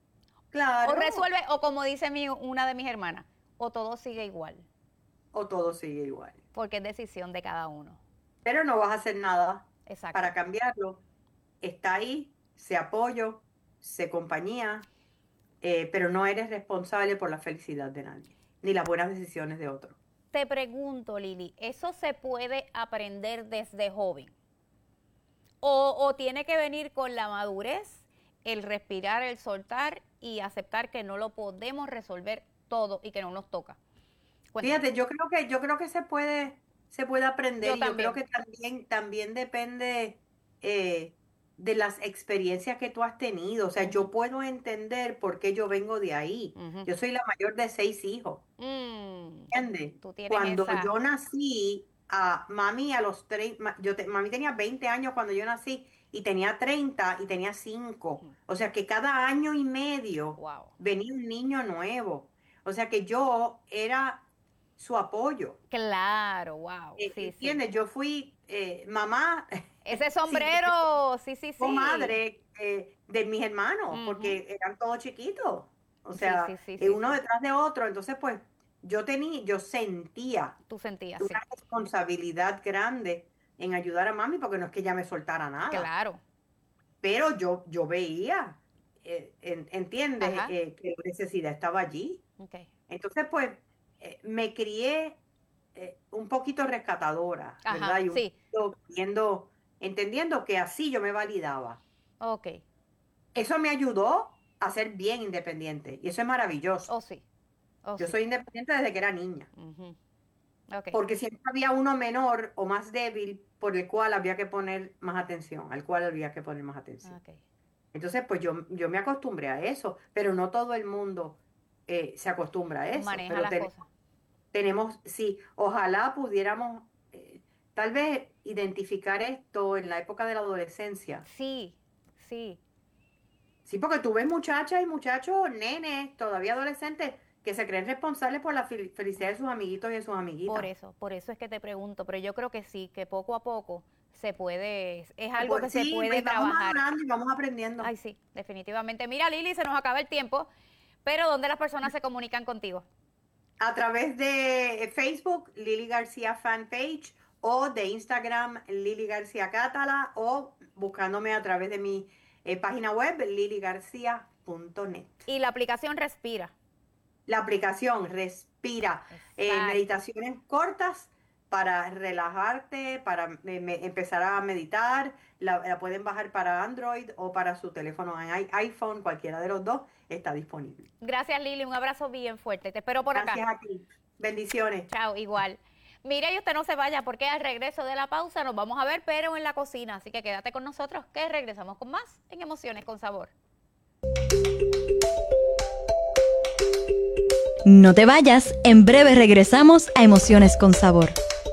Claro. o resuelve, o como dice mi, una de mis hermanas, o todo sigue igual, O todo sigue igual. porque es decisión de cada uno. Pero no vas a hacer nada Exacto. para cambiarlo. Está ahí, sé apoyo, sé compañía, eh, pero no eres responsable por la felicidad de nadie, ni las buenas decisiones de otros. Te pregunto, Lili, ¿eso se puede aprender desde joven? ¿O, o tiene que venir con la madurez, el respirar, el soltar y aceptar que no lo podemos resolver todo y que no nos toca? Cuéntame. Fíjate, yo creo que, yo creo que se puede, se puede aprender. Yo y yo también. creo que también, también depende eh, de las experiencias que tú has tenido. O sea, yo puedo entender por qué yo vengo de ahí. Ujú. Yo soy la mayor de seis hijos. Mm, ¿Entiendes? tú tienes Cuando esa- yo nací, a mami a los treinta, yo te- mami tenía veinte años cuando yo nací y tenía treinta y tenía cinco. O sea que cada año y medio Wow. venía un niño nuevo. O sea que yo era su apoyo. Claro, wow. Eh, Sí, sí. ¿Entiendes? Yo fui eh, mamá Ese sombrero, sí, sí, sí. o madre eh, de mis hermanos, Ujú. porque eran todos chiquitos. O Sí, sea, sí, sí, eh, sí, uno sí. detrás de otro. Entonces, pues, yo tenía, yo sentía Tú sentías, sí. una responsabilidad grande en ayudar a mami, porque no es que ella me soltara nada. Claro. Pero yo, yo veía, eh, en- ¿entiendes? Ajá. Eh, que la necesidad estaba allí. Ok. Entonces, pues, eh, me crié eh, un poquito rescatadora, Ajá, ¿verdad? Y un sí. poquito viendo, entendiendo que así yo me validaba. Ok. Eso me ayudó a ser bien independiente, y eso es maravilloso. Oh, sí. Oh, Yo sí. soy independiente desde que era niña, Ujú. Ok. porque siempre había uno menor o más débil por el cual había que poner más atención, al cual había que poner más atención. Ok. Entonces, pues yo, yo me acostumbré a eso, pero no todo el mundo eh, se acostumbra a eso. Maneja Pero las te- cosas. tenemos, sí, ojalá pudiéramos eh, tal vez identificar esto en la época de la adolescencia. Sí, sí. Sí, porque tú ves muchachas y muchachos, nenes, todavía adolescentes, que se creen responsables por la fel- felicidad de sus amiguitos y de sus amiguitas. Por eso, por eso es que te pregunto, pero yo creo que sí, que poco a poco se puede, es Se algo puede- que se sí, puede y vamos trabajar. madurando y vamos aprendiendo. Ay, sí, definitivamente. Mira, Lili, se nos acaba el tiempo, pero ¿dónde las personas se comunican contigo? A través de Facebook, Lili García Fanpage, o de Instagram, Lili García Cátala, o buscándome a través de mi eh, página web, lili garcía punto net. Y la aplicación Respira. La aplicación Respira, eh, Exacto. meditaciones cortas para relajarte, para eh, me- empezar a meditar. La, la pueden bajar para Android o para su teléfono en i- iPhone, cualquiera de los dos está disponible. Gracias, Lili, un abrazo bien fuerte. Te espero por Gracias acá. a ti. Bendiciones. Chao, igual. Mire, y usted no se vaya porque al regreso de la pausa nos vamos a ver, pero en la cocina. Así que quédate con nosotros que regresamos con más en Emociones con Sabor. No te vayas, en breve regresamos a Emociones con Sabor.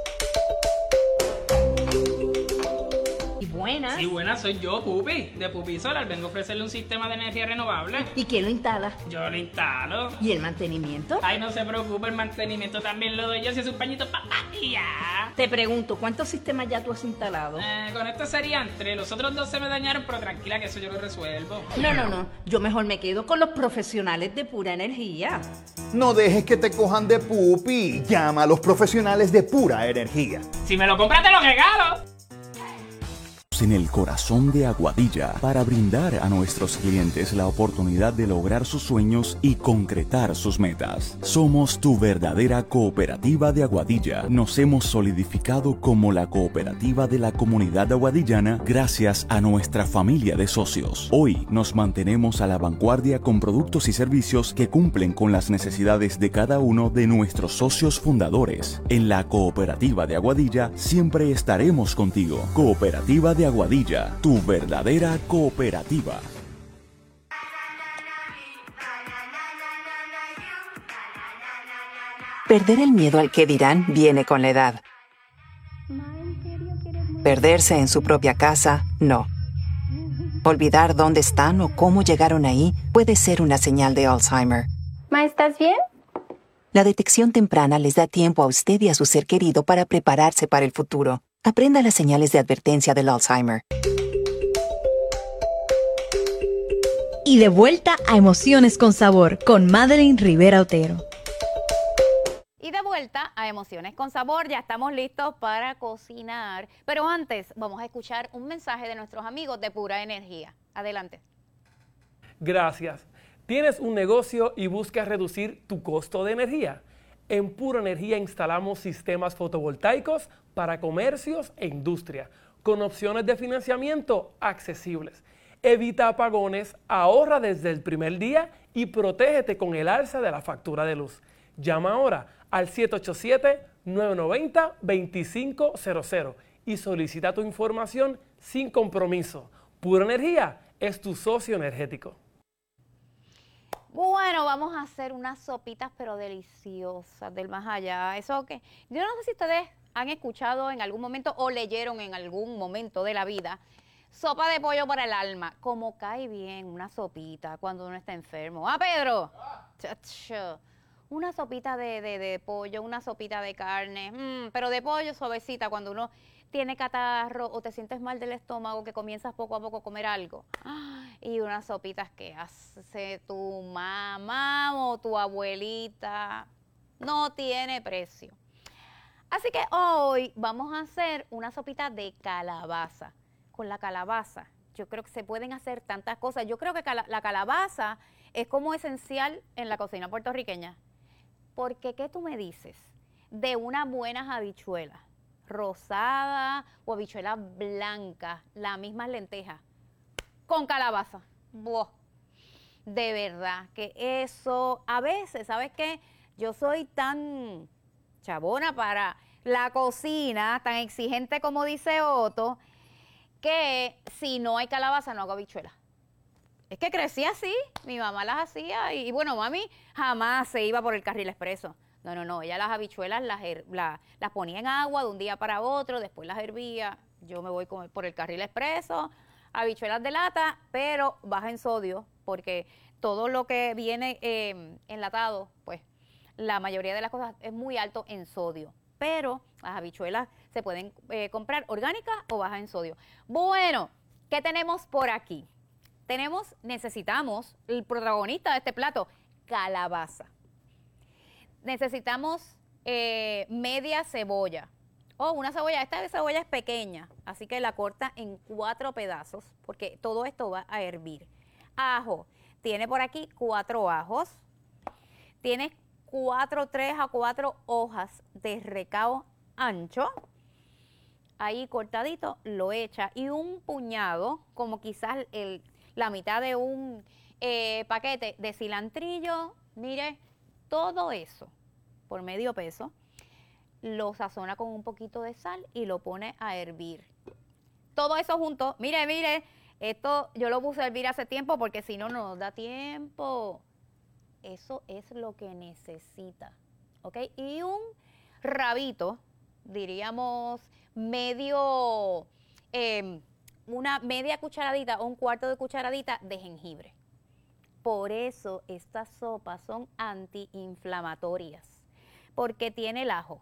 Y buenas. Sí, buena, soy yo, Pupi, de Pupi Solar. Vengo a ofrecerle un sistema de energía renovable. ¿Y quién lo instala? Yo lo instalo. ¿Y el mantenimiento? Ay, no se preocupe, el mantenimiento también lo doy yo. Si es un pañito, pa, pa, y ya. Te pregunto, ¿cuántos sistemas ya tú has instalado? Eh, con esto serían tres. Los otros dos se me dañaron, pero tranquila que eso yo lo resuelvo. No, no, no. Yo mejor me quedo con los profesionales de Pura Energía. No dejes que te cojan de pupi. Llama a los profesionales de Pura Energía. Si me lo compras, te lo regalo. En el corazón de Aguadilla para brindar a nuestros clientes la oportunidad de lograr sus sueños y concretar sus metas. Somos tu verdadera cooperativa de Aguadilla. Nos hemos solidificado como la cooperativa de la comunidad aguadillana gracias a nuestra familia de socios. Hoy nos mantenemos a la vanguardia con productos y servicios que cumplen con las necesidades de cada uno de nuestros socios fundadores. En la cooperativa de Aguadilla siempre estaremos contigo. Cooperativa de Aguadilla, tu verdadera cooperativa. Perder el miedo al que dirán viene con la edad. Perderse en su propia casa, no. Olvidar dónde están o cómo llegaron ahí puede ser una señal de Alzheimer. Ma, ¿estás bien? La detección temprana les da tiempo a usted y a su ser querido para prepararse para el futuro. Aprenda las señales de advertencia del Alzheimer. Y de vuelta a Emociones con Sabor con Madeline Rivera Otero. Y de vuelta a Emociones con Sabor, ya estamos listos para cocinar. Pero antes vamos a escuchar un mensaje de nuestros amigos de Pura Energía. Adelante. Gracias. ¿Tienes un negocio y buscas reducir tu costo de energía? En Pura Energía instalamos sistemas fotovoltaicos para comercios e industria, con opciones de financiamiento accesibles. Evita apagones, ahorra desde el primer día y protégete con el alza de la factura de luz. Llama ahora al siete ocho siete, nueve nueve cero, dos cinco cero cero y solicita tu información sin compromiso. Pura Energía es tu socio energético. Bueno, vamos a hacer unas sopitas pero deliciosas del más allá. Eso que yo no sé si ustedes han escuchado en algún momento o leyeron en algún momento de la vida. Sopa de pollo para el alma. Como cae bien una sopita cuando uno está enfermo. ¡Ah, Pedro! Chacho. Una sopita de, de, de pollo, una sopita de carne, mm, pero de pollo suavecita cuando uno tiene catarro o te sientes mal del estómago, que comienzas poco a poco a comer algo. Y unas sopitas que hace tu mamá o tu abuelita. No tiene precio. Así que hoy vamos a hacer una sopita de calabaza. Con la calabaza, yo creo que se pueden hacer tantas cosas. Yo creo que cala- la calabaza es como esencial en la cocina puertorriqueña. Porque, ¿qué tú me dices de unas buenas habichuelas rosadas o habichuelas blancas, las mismas lentejas, con calabaza? ¡Buah! De verdad que eso, a veces, ¿sabes qué? Yo soy tan chabona para la cocina, tan exigente como dice Otto, que si no hay calabaza no hago habichuelas. Es que crecí así, mi mamá las hacía y, y bueno, mami jamás se iba por el carril expreso. No, no, no, ella las habichuelas las, la, las ponía en agua de un día para otro, después las hervía. Yo me voy con, por el carril expreso, habichuelas de lata, pero baja en sodio, porque todo lo que viene eh, enlatado, pues la mayoría de las cosas es muy alto en sodio. Pero las habichuelas se pueden eh, comprar orgánicas o bajas en sodio. Bueno, ¿qué tenemos por aquí? Tenemos, necesitamos, el protagonista de este plato, calabaza. Necesitamos eh, media cebolla. O oh, una cebolla, esta cebolla es pequeña, así que la corta en cuatro pedazos, porque todo esto va a hervir. Ajo, tiene por aquí cuatro ajos. Tiene cuatro, tres a cuatro hojas de recao ancho. Ahí cortadito lo echa. Y un puñado, como quizás el... la mitad de un eh, paquete de cilantrillo, mire, todo eso por medio peso, lo sazona con un poquito de sal y lo pone a hervir. Todo eso junto, mire, mire, esto yo lo puse a hervir hace tiempo porque si no, no nos da tiempo. Eso es lo que necesita, ¿ok? Y un rabito, diríamos medio... Eh, una media cucharadita o un cuarto de cucharadita de jengibre. Por eso estas sopas son antiinflamatorias, porque tiene el ajo,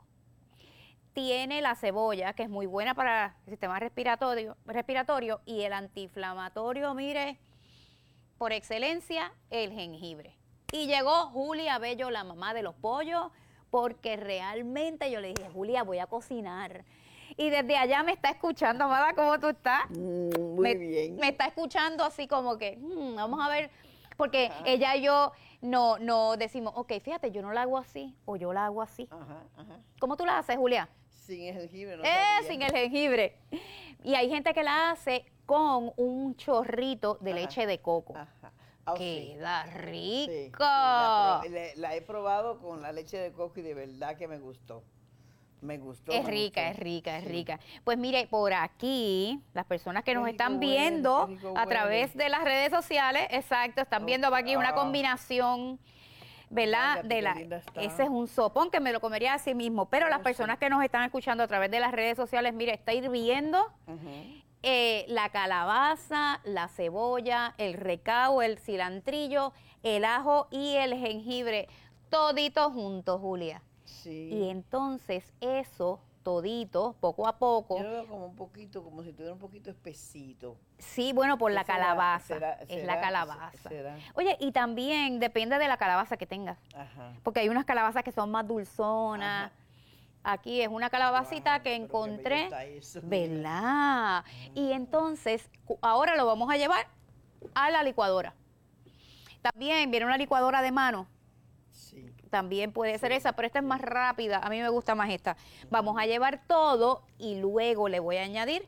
tiene la cebolla, que es muy buena para el sistema respiratorio, respiratorio y el antiinflamatorio, mire, por excelencia, el jengibre. Y llegó Julia Bello, la mamá de los pollos, porque realmente yo le dije, Julia, voy a cocinar. Y desde allá me está escuchando, amada, ¿cómo tú estás? Mm, muy me, bien. Me está escuchando así como que, hmm, vamos a ver, porque ajá. ella y yo no, no decimos, ok, fíjate, yo no la hago así, o yo la hago así. Ajá, ajá. ¿Cómo tú la haces, Julia? Sin el jengibre. No eh, sabía. Sin el jengibre. Y hay gente que la hace con un chorrito de ajá. leche de coco. Ajá. Oh, Queda sí. rico. Sí, sí, la, la, la he probado con la leche de coco y de verdad que me gustó. Me gustó. Es me rica, gustó. es rica, es sí. rica. Pues mire, por aquí, las personas que nos rico están bueno, viendo rico a través bueno. de las redes sociales, exacto, están oh, viendo aquí una combinación, ¿verdad? Vaya, de la, ese es un sopón que me lo comería así mismo, pero oh, las personas sí. que nos están escuchando a través de las redes sociales, mire, está hirviendo uh-huh. eh, la calabaza, la cebolla, el recao, el cilantrillo, el ajo y el jengibre, todito juntos, Julia. Sí. Y entonces eso, todito, poco a poco. Yo lo veo como un poquito, como si tuviera un poquito espesito. Sí, bueno, por la será, calabaza. será, es será, la calabaza. Será. Oye, y también depende de la calabaza que tengas. Ajá. Porque hay unas calabazas que son más dulzonas. Ajá. Aquí es una calabacita wow, que encontré. Eso, ¿verdad? Mm. Y entonces, ahora lo vamos a llevar a la licuadora. También viene una licuadora de mano. Sí. También puede ser esa, pero esta es más rápida. A mí me gusta más esta. Vamos a llevar todo y luego le voy a añadir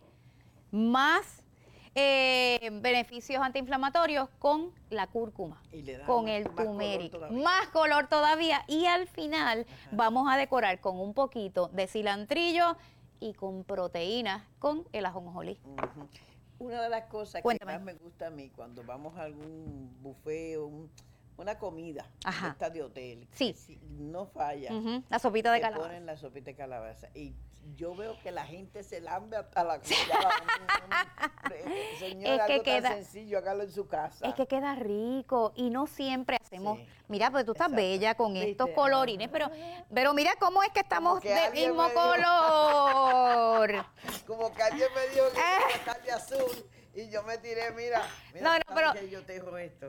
más eh, beneficios antiinflamatorios con la cúrcuma, Y le da con más- el más color turmeric, todavía. más color todavía. Y al final vamos a decorar con un poquito de cilantrillo y con proteínas con el ajonjolí. Ujú. Una de las cosas Cuéntame. que más me gusta a mí cuando vamos a algún buffet o un- una comida Ajá. de esta de hotel, Sí. que si no falla, Ujú, la sopita de te calabaza. ponen la sopita de calabaza. Y yo veo que la gente se lambe hasta la comida. Señor, Es que algo queda- tan sencillo, hágalo en su casa. Es que queda rico y no siempre hacemos. Sí. Mira, pues tú estás Exacto. bella con ¿Viste? estos colorines, pero, pero mira cómo es que estamos que del alguien mismo me dijo- color. Como que alguien me dijo que iba a estar de azul y yo me tiré, mira, mira, No, no, ¿sabes pero- que yo tejo esto?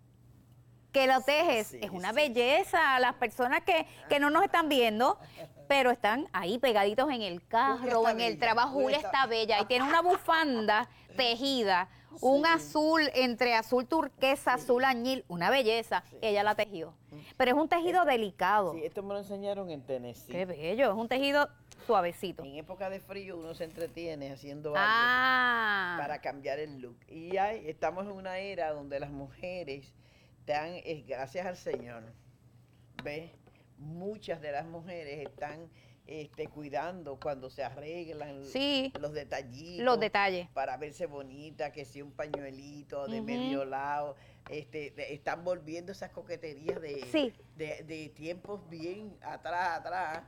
Que lo tejes, Sí, es una sí. belleza. Las personas que, que no nos están viendo, pero están ahí pegaditos en el carro Julia o está en el bella, trabajo. Julia Julia está- está bella y tiene una bufanda tejida, un azul entre azul turquesa, azul añil, una belleza. Ella la tejió. Pero es un tejido delicado. Sí, esto me lo enseñaron en Tennessee. Qué bello, es un tejido suavecito. En época de frío uno se entretiene haciendo Ah. algo para cambiar el look. Y hay, estamos en una era donde las mujeres están, eh, gracias al Señor, ¿ves? Muchas de las mujeres están este, cuidando cuando se arreglan Sí. los detallitos. Los detalles. Para verse bonita, que si un pañuelito de Ujú. medio lado. Este, de- están volviendo esas coqueterías de, Sí. de, de tiempos bien atrás, atrás,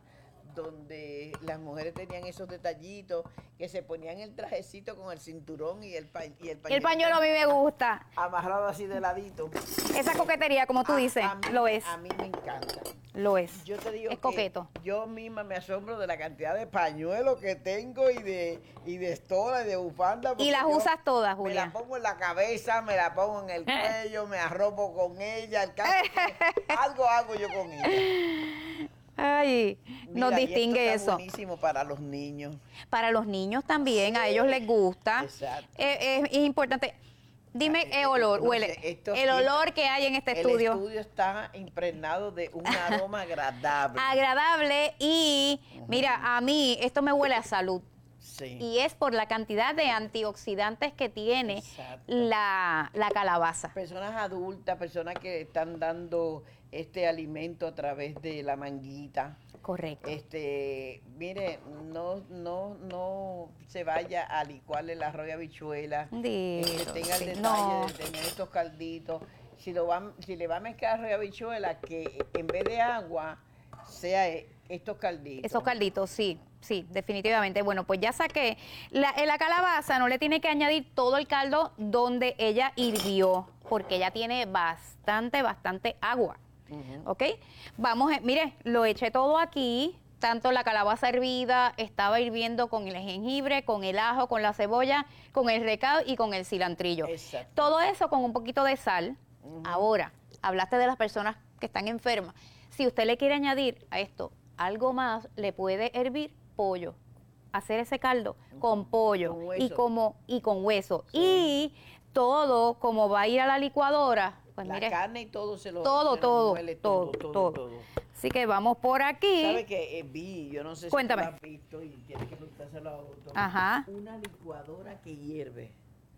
donde las mujeres tenían esos detallitos, que se ponían el trajecito con el cinturón y el, pa- y el Y el pañuelito pañuelo a mí me gusta. amarrado así de ladito. Esa coquetería, como tú A- dices, a mí- lo es. A mí me encanta. Lo es. Yo te digo Es que coqueto. yo misma me asombro de la cantidad de pañuelos que tengo y de y de estola y de bufanda. Y porque las yo usas todas, Me Julia. la pongo en la cabeza, me la pongo en el cuello, me arropo con ella, el caso que algo hago yo con ella. Ay, nos Mira, y distingue esto está eso. buenísimo para los niños. Para los niños también, a ellos les gusta. Exacto. Eh, es, es importante. Dime el olor, no huele. sé, esto- El olor que hay en este El estudio. estudio está impregnado de un aroma agradable. Agradable y, mira, a mí esto me huele a salud. Sí. Y es por la cantidad de antioxidantes que tiene Exacto. la, la calabaza. Personas adultas, personas que están dando este alimento a través de la manguita. Correcto. Este, mire, no, no, no se vaya a licuarle el arroz y habichuela. Dito, Este, tenga el sí, detalle no. de tener estos calditos. Si lo va, si le va a mezclar arroz y habichuela, que en vez de agua sea eh, estos calditos. Esos calditos, sí, sí, definitivamente. Bueno, pues ya saqué. La, en la calabaza no le tiene que añadir todo el caldo donde ella hirvió, porque ella tiene bastante, bastante agua. Ujú. ¿Ok? Vamos, a- mire, lo eché todo aquí, tanto la calabaza hervida, estaba hirviendo con el jengibre, con el ajo, con la cebolla, con el recado y con el cilantrillo. Exacto. Todo eso con un poquito de sal. Ahora, hablaste de las personas que están enfermas. Si usted le quiere añadir a esto algo más, le puede hervir pollo. Hacer ese caldo con pollo Con y hueso. como y con hueso. Y todo como va a ir a la licuadora, pues la mire, carne y todo se lo todo, se lo todo, muele todo, todo, todo. todo. Así que vamos por aquí. ¿Sabe que vi? Yo no sé Cuéntame. si tú lo has visto y tienes que preguntárselo a otro. Ajá. Una licuadora que hierve.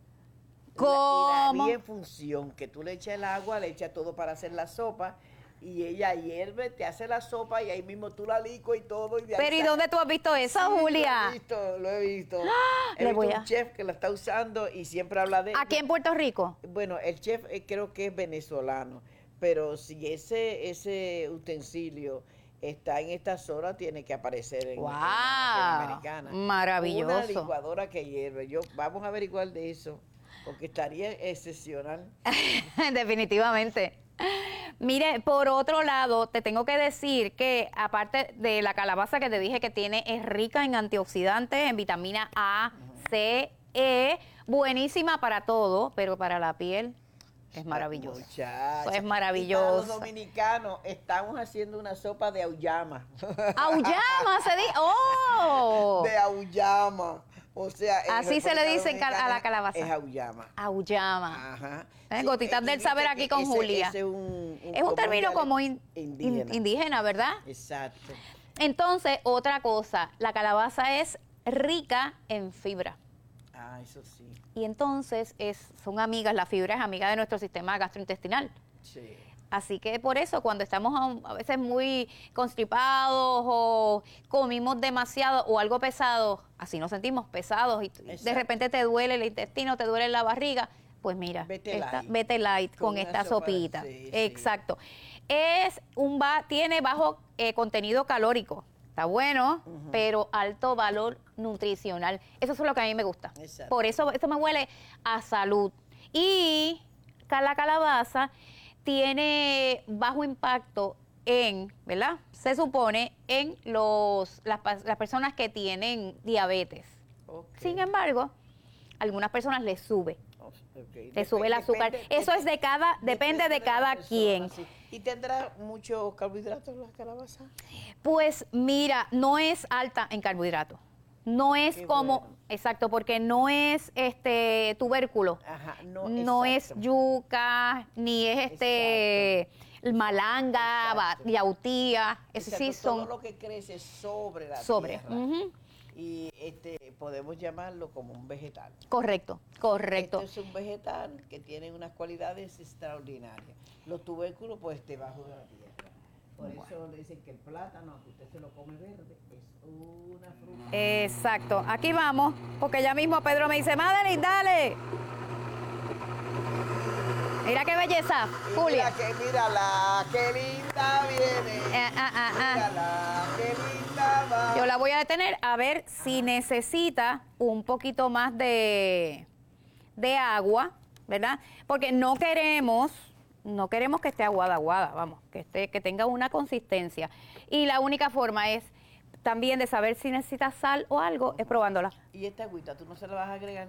¿Cómo? La, y la vi en función, que tú le echas el agua, le echas todo para hacer la sopa y ella hierve, te hace la sopa y ahí mismo tú la licuas y todo. Y de ahí Pero ¿y saca- dónde tú has visto eso, Sí, Julia? Lo he visto, lo he visto. ¡Ah! He Le visto voy un a- chef que la está usando y siempre habla de Aquí ella. en Puerto Rico. Bueno, el chef eh, creo que es venezolano, pero si ese ese utensilio está en esta zona, tiene que aparecer en, en la nación ¡Wow! americana. Maravilloso. Una licuadora que hierve. Yo, vamos a averiguar de eso, porque estaría excepcional. Definitivamente. Mire, por otro lado, te tengo que decir que aparte de la calabaza que te dije que tiene, es rica en antioxidantes, en vitamina A, C, E, buenísima para todo, pero para la piel es maravilloso. Muchacha. Eso es Y para los maravilloso. dominicanos estamos haciendo una sopa de auyama. ¡Auyama! Se dice. ¡Oh! De auyama. O sea, en así se le República dice cal- a la Dominicana calabaza. Es auyama. Auyama. Ajá. Eh, Sí, gotitas eh, del y saber viste aquí que con ese- Julia. ese es un, Es un término dialecto como in- indígena. in- indígena, ¿verdad? Exacto. Entonces, otra cosa, la calabaza es rica en fibra. Ah, eso sí. Y entonces es, son amigas, la fibra es amiga de nuestro sistema gastrointestinal. Sí. Así que por eso cuando estamos a, a veces muy constipados o comimos demasiado o algo pesado, así nos sentimos pesados y de Exacto. repente te duele el intestino, te duele la barriga, pues mira, Vete esta- light. vete light con, Con una esta sopa de- sopita. sí, sí. Exacto. Es un ba- tiene bajo eh, contenido calórico. Está bueno, pero alto valor nutricional. Eso es lo que a mí me gusta. Exacto. Por eso esto me huele a salud. Y ca- la calabaza tiene bajo impacto en, ¿verdad? Se supone en los las, pa- las personas que tienen diabetes. Sin embargo, a algunas personas les sube. Okay. Le sube el azúcar. Eso es de cada, depende de cada quien. Sí. ¿Y tendrá mucho carbohidratos la calabaza? Pues mira, no es alta en carbohidratos. No es Qué como, bueno. exacto, porque no es este tubérculo. Ajá, no, No es exacto. yuca, ni es este malanga, ba- yautía. Eso sí Exacto, todo son lo que crece sobre la sobre. tierra. Ujú. Y este podemos llamarlo como un vegetal. Correcto, correcto. Esto es un vegetal que tiene unas cualidades extraordinarias. Los tubérculos, pues, debajo de la tierra. Por eso le dicen que el plátano, aunque usted se lo come verde, es una fruta. Exacto. Aquí vamos, porque ya mismo Pedro me dice, Madeline, dale. Mira qué belleza, Y Julia. Mira que, mírala, qué linda viene. Eh, ah, ah, ah. Mírala, qué linda va. Yo la voy a detener a ver si necesita un poquito más de, de agua, ¿verdad? Porque no queremos, no queremos que esté aguada, aguada, vamos, que esté, que tenga una consistencia. Y la única forma es también de saber si necesita sal o algo, es probándola. Y esta agüita, ¿tú no se la vas a agregar?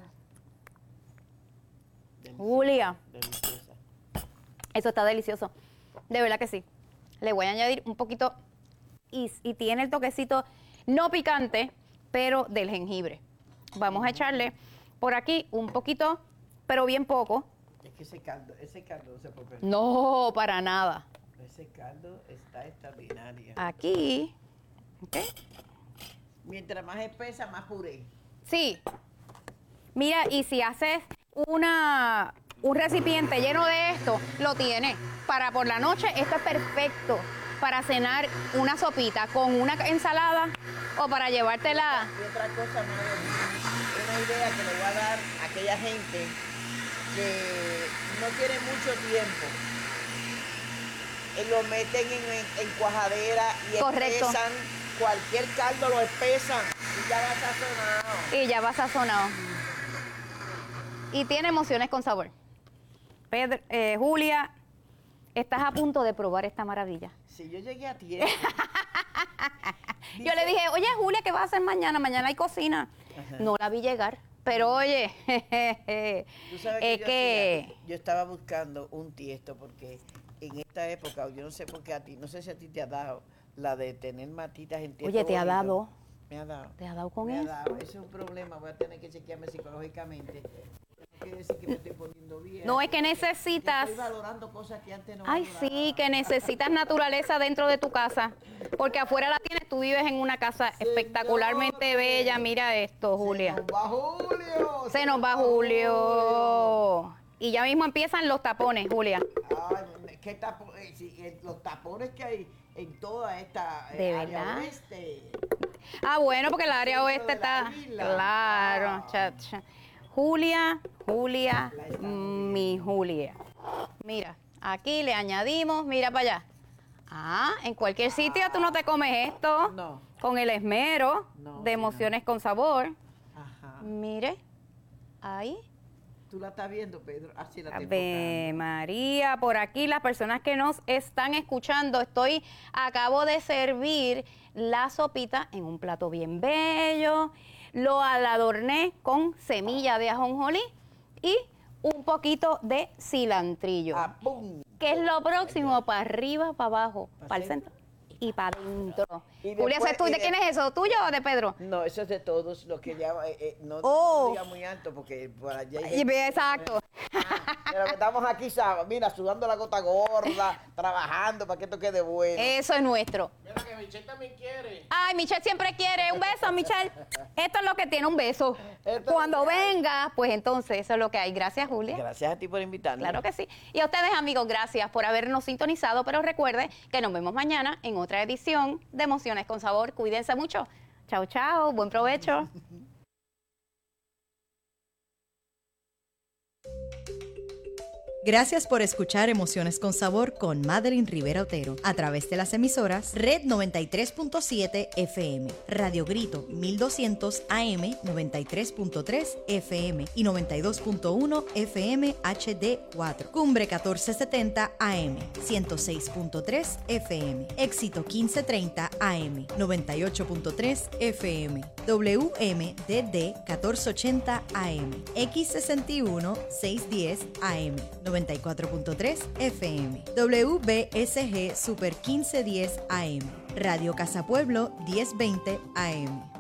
Julia, Deliciosa. eso está delicioso. De verdad que sí. Le voy a añadir un poquito y, y tiene el toquecito no picante, pero del jengibre. Vamos a echarle por aquí un poquito, pero bien poco. Es que ese caldo, ese caldo no se puede perder. No, para nada. Ese caldo está extraordinario. Aquí. ¿Ok? Mientras más espesa, más puré. Sí. Mira, y si haces una, un recipiente lleno de esto, lo tienes. Para por la noche, esto es perfecto para cenar una sopita con una ensalada o para llevártela. Y otra cosa, madre, una idea que le voy a dar a aquella gente que no tiene mucho tiempo. Eh, lo meten en, en, en cuajadera y Correcto. espesan. Cualquier caldo lo espesan y ya va sazonado. Y ya va sazonado. Y tiene emociones con sabor. Pedro, eh, Julia, estás a punto de probar esta maravilla. Si yo llegué a tiempo. Yo le dije, oye, Julia, ¿qué vas a hacer mañana? Mañana hay cocina. Ajá. No la vi llegar, pero oye, Tú sabes es yo que... hacía- yo estaba buscando un tiesto porque en esta época, yo no sé por qué a ti, no sé si a ti te ha dado la de tener matitas en tiesto. Oye, ¿te ha bonito. dado? Me ha dado. ¿Te ha dado con Me ha eso? dado. Ese es un problema, voy a tener que chequearme psicológicamente. No quiere decir que me estoy poniendo bien. No, es que necesitas... Estoy valorando cosas que antes no Ay, valoraba. sí, que necesitas naturaleza dentro de tu casa, porque afuera la tienes, tú vives en una casa espectacularmente bella. Mira esto, Julia. Se nos va Julio. Se nos va Julio. Y ya mismo empiezan los tapones, Julia. Ay, ¿qué tapo- eh, sí, eh, los tapones que hay en toda esta eh, ¿De área verdad? oeste. Ah, bueno, porque el área Centro oeste de la está... isla. Claro, Ah. chacha. Julia, Julia, mi Julia. Mira, aquí le añadimos, mira para allá. Ah, en cualquier sitio tú no te comes esto. No. Con el esmero No, de sí, emociones con sabor. Ajá. Mire, ahí. Tú la estás viendo, Pedro. Así la estoy Ave María, por aquí las personas que nos están escuchando, estoy, acabo de servir la sopita en un plato bien bello, lo adorné con semilla de ajonjolí y un poquito de cilantrillo. Ah, ¡pum! ¿Qué es lo próximo? Para arriba, para abajo, para el centro. centro. Y y para adentro. Y Julia, ¿ese es tú? después- y ¿De de- quién es eso? ¿Tuyo o de Pedro? No, eso es de todos los que llama, eh, eh, no, Oh. no diga muy alto porque por allá hay Y gente- ve, exacto. Pero que estamos aquí, ¿sabes? Mira, sudando la gota gorda, trabajando para que esto quede bueno. Eso es nuestro. Mira que Michelle también quiere. Ay, Michelle siempre quiere un beso, Michelle. Esto es lo que tiene un beso. Esto Cuando venga, pues entonces eso es lo que hay. Gracias, Julia. Gracias a ti por invitarme. Claro que sí. Y a ustedes, amigos, gracias por habernos sintonizado, pero recuerde que nos vemos mañana en otra edición de Emociones con Sabor. Cuídense mucho. Chao, chao. Buen provecho. Gracias por escuchar Emociones con Sabor con Madeline Rivera Otero a través de las emisoras Red noventa y tres punto siete F M, Radio Grito mil doscientos A M noventa y tres punto tres F M y noventa y dos punto uno F M H D cuatro, Cumbre catorce setenta A M ciento seis punto tres F M, Éxito quince treinta A M noventa y ocho punto tres F M, W M D D catorce ochenta A M, X sesenta y uno seiscientos diez A M noventa y cuatro punto tres F M, W B S G Super quince diez A M, Radio Casa Pueblo diez veinte A M.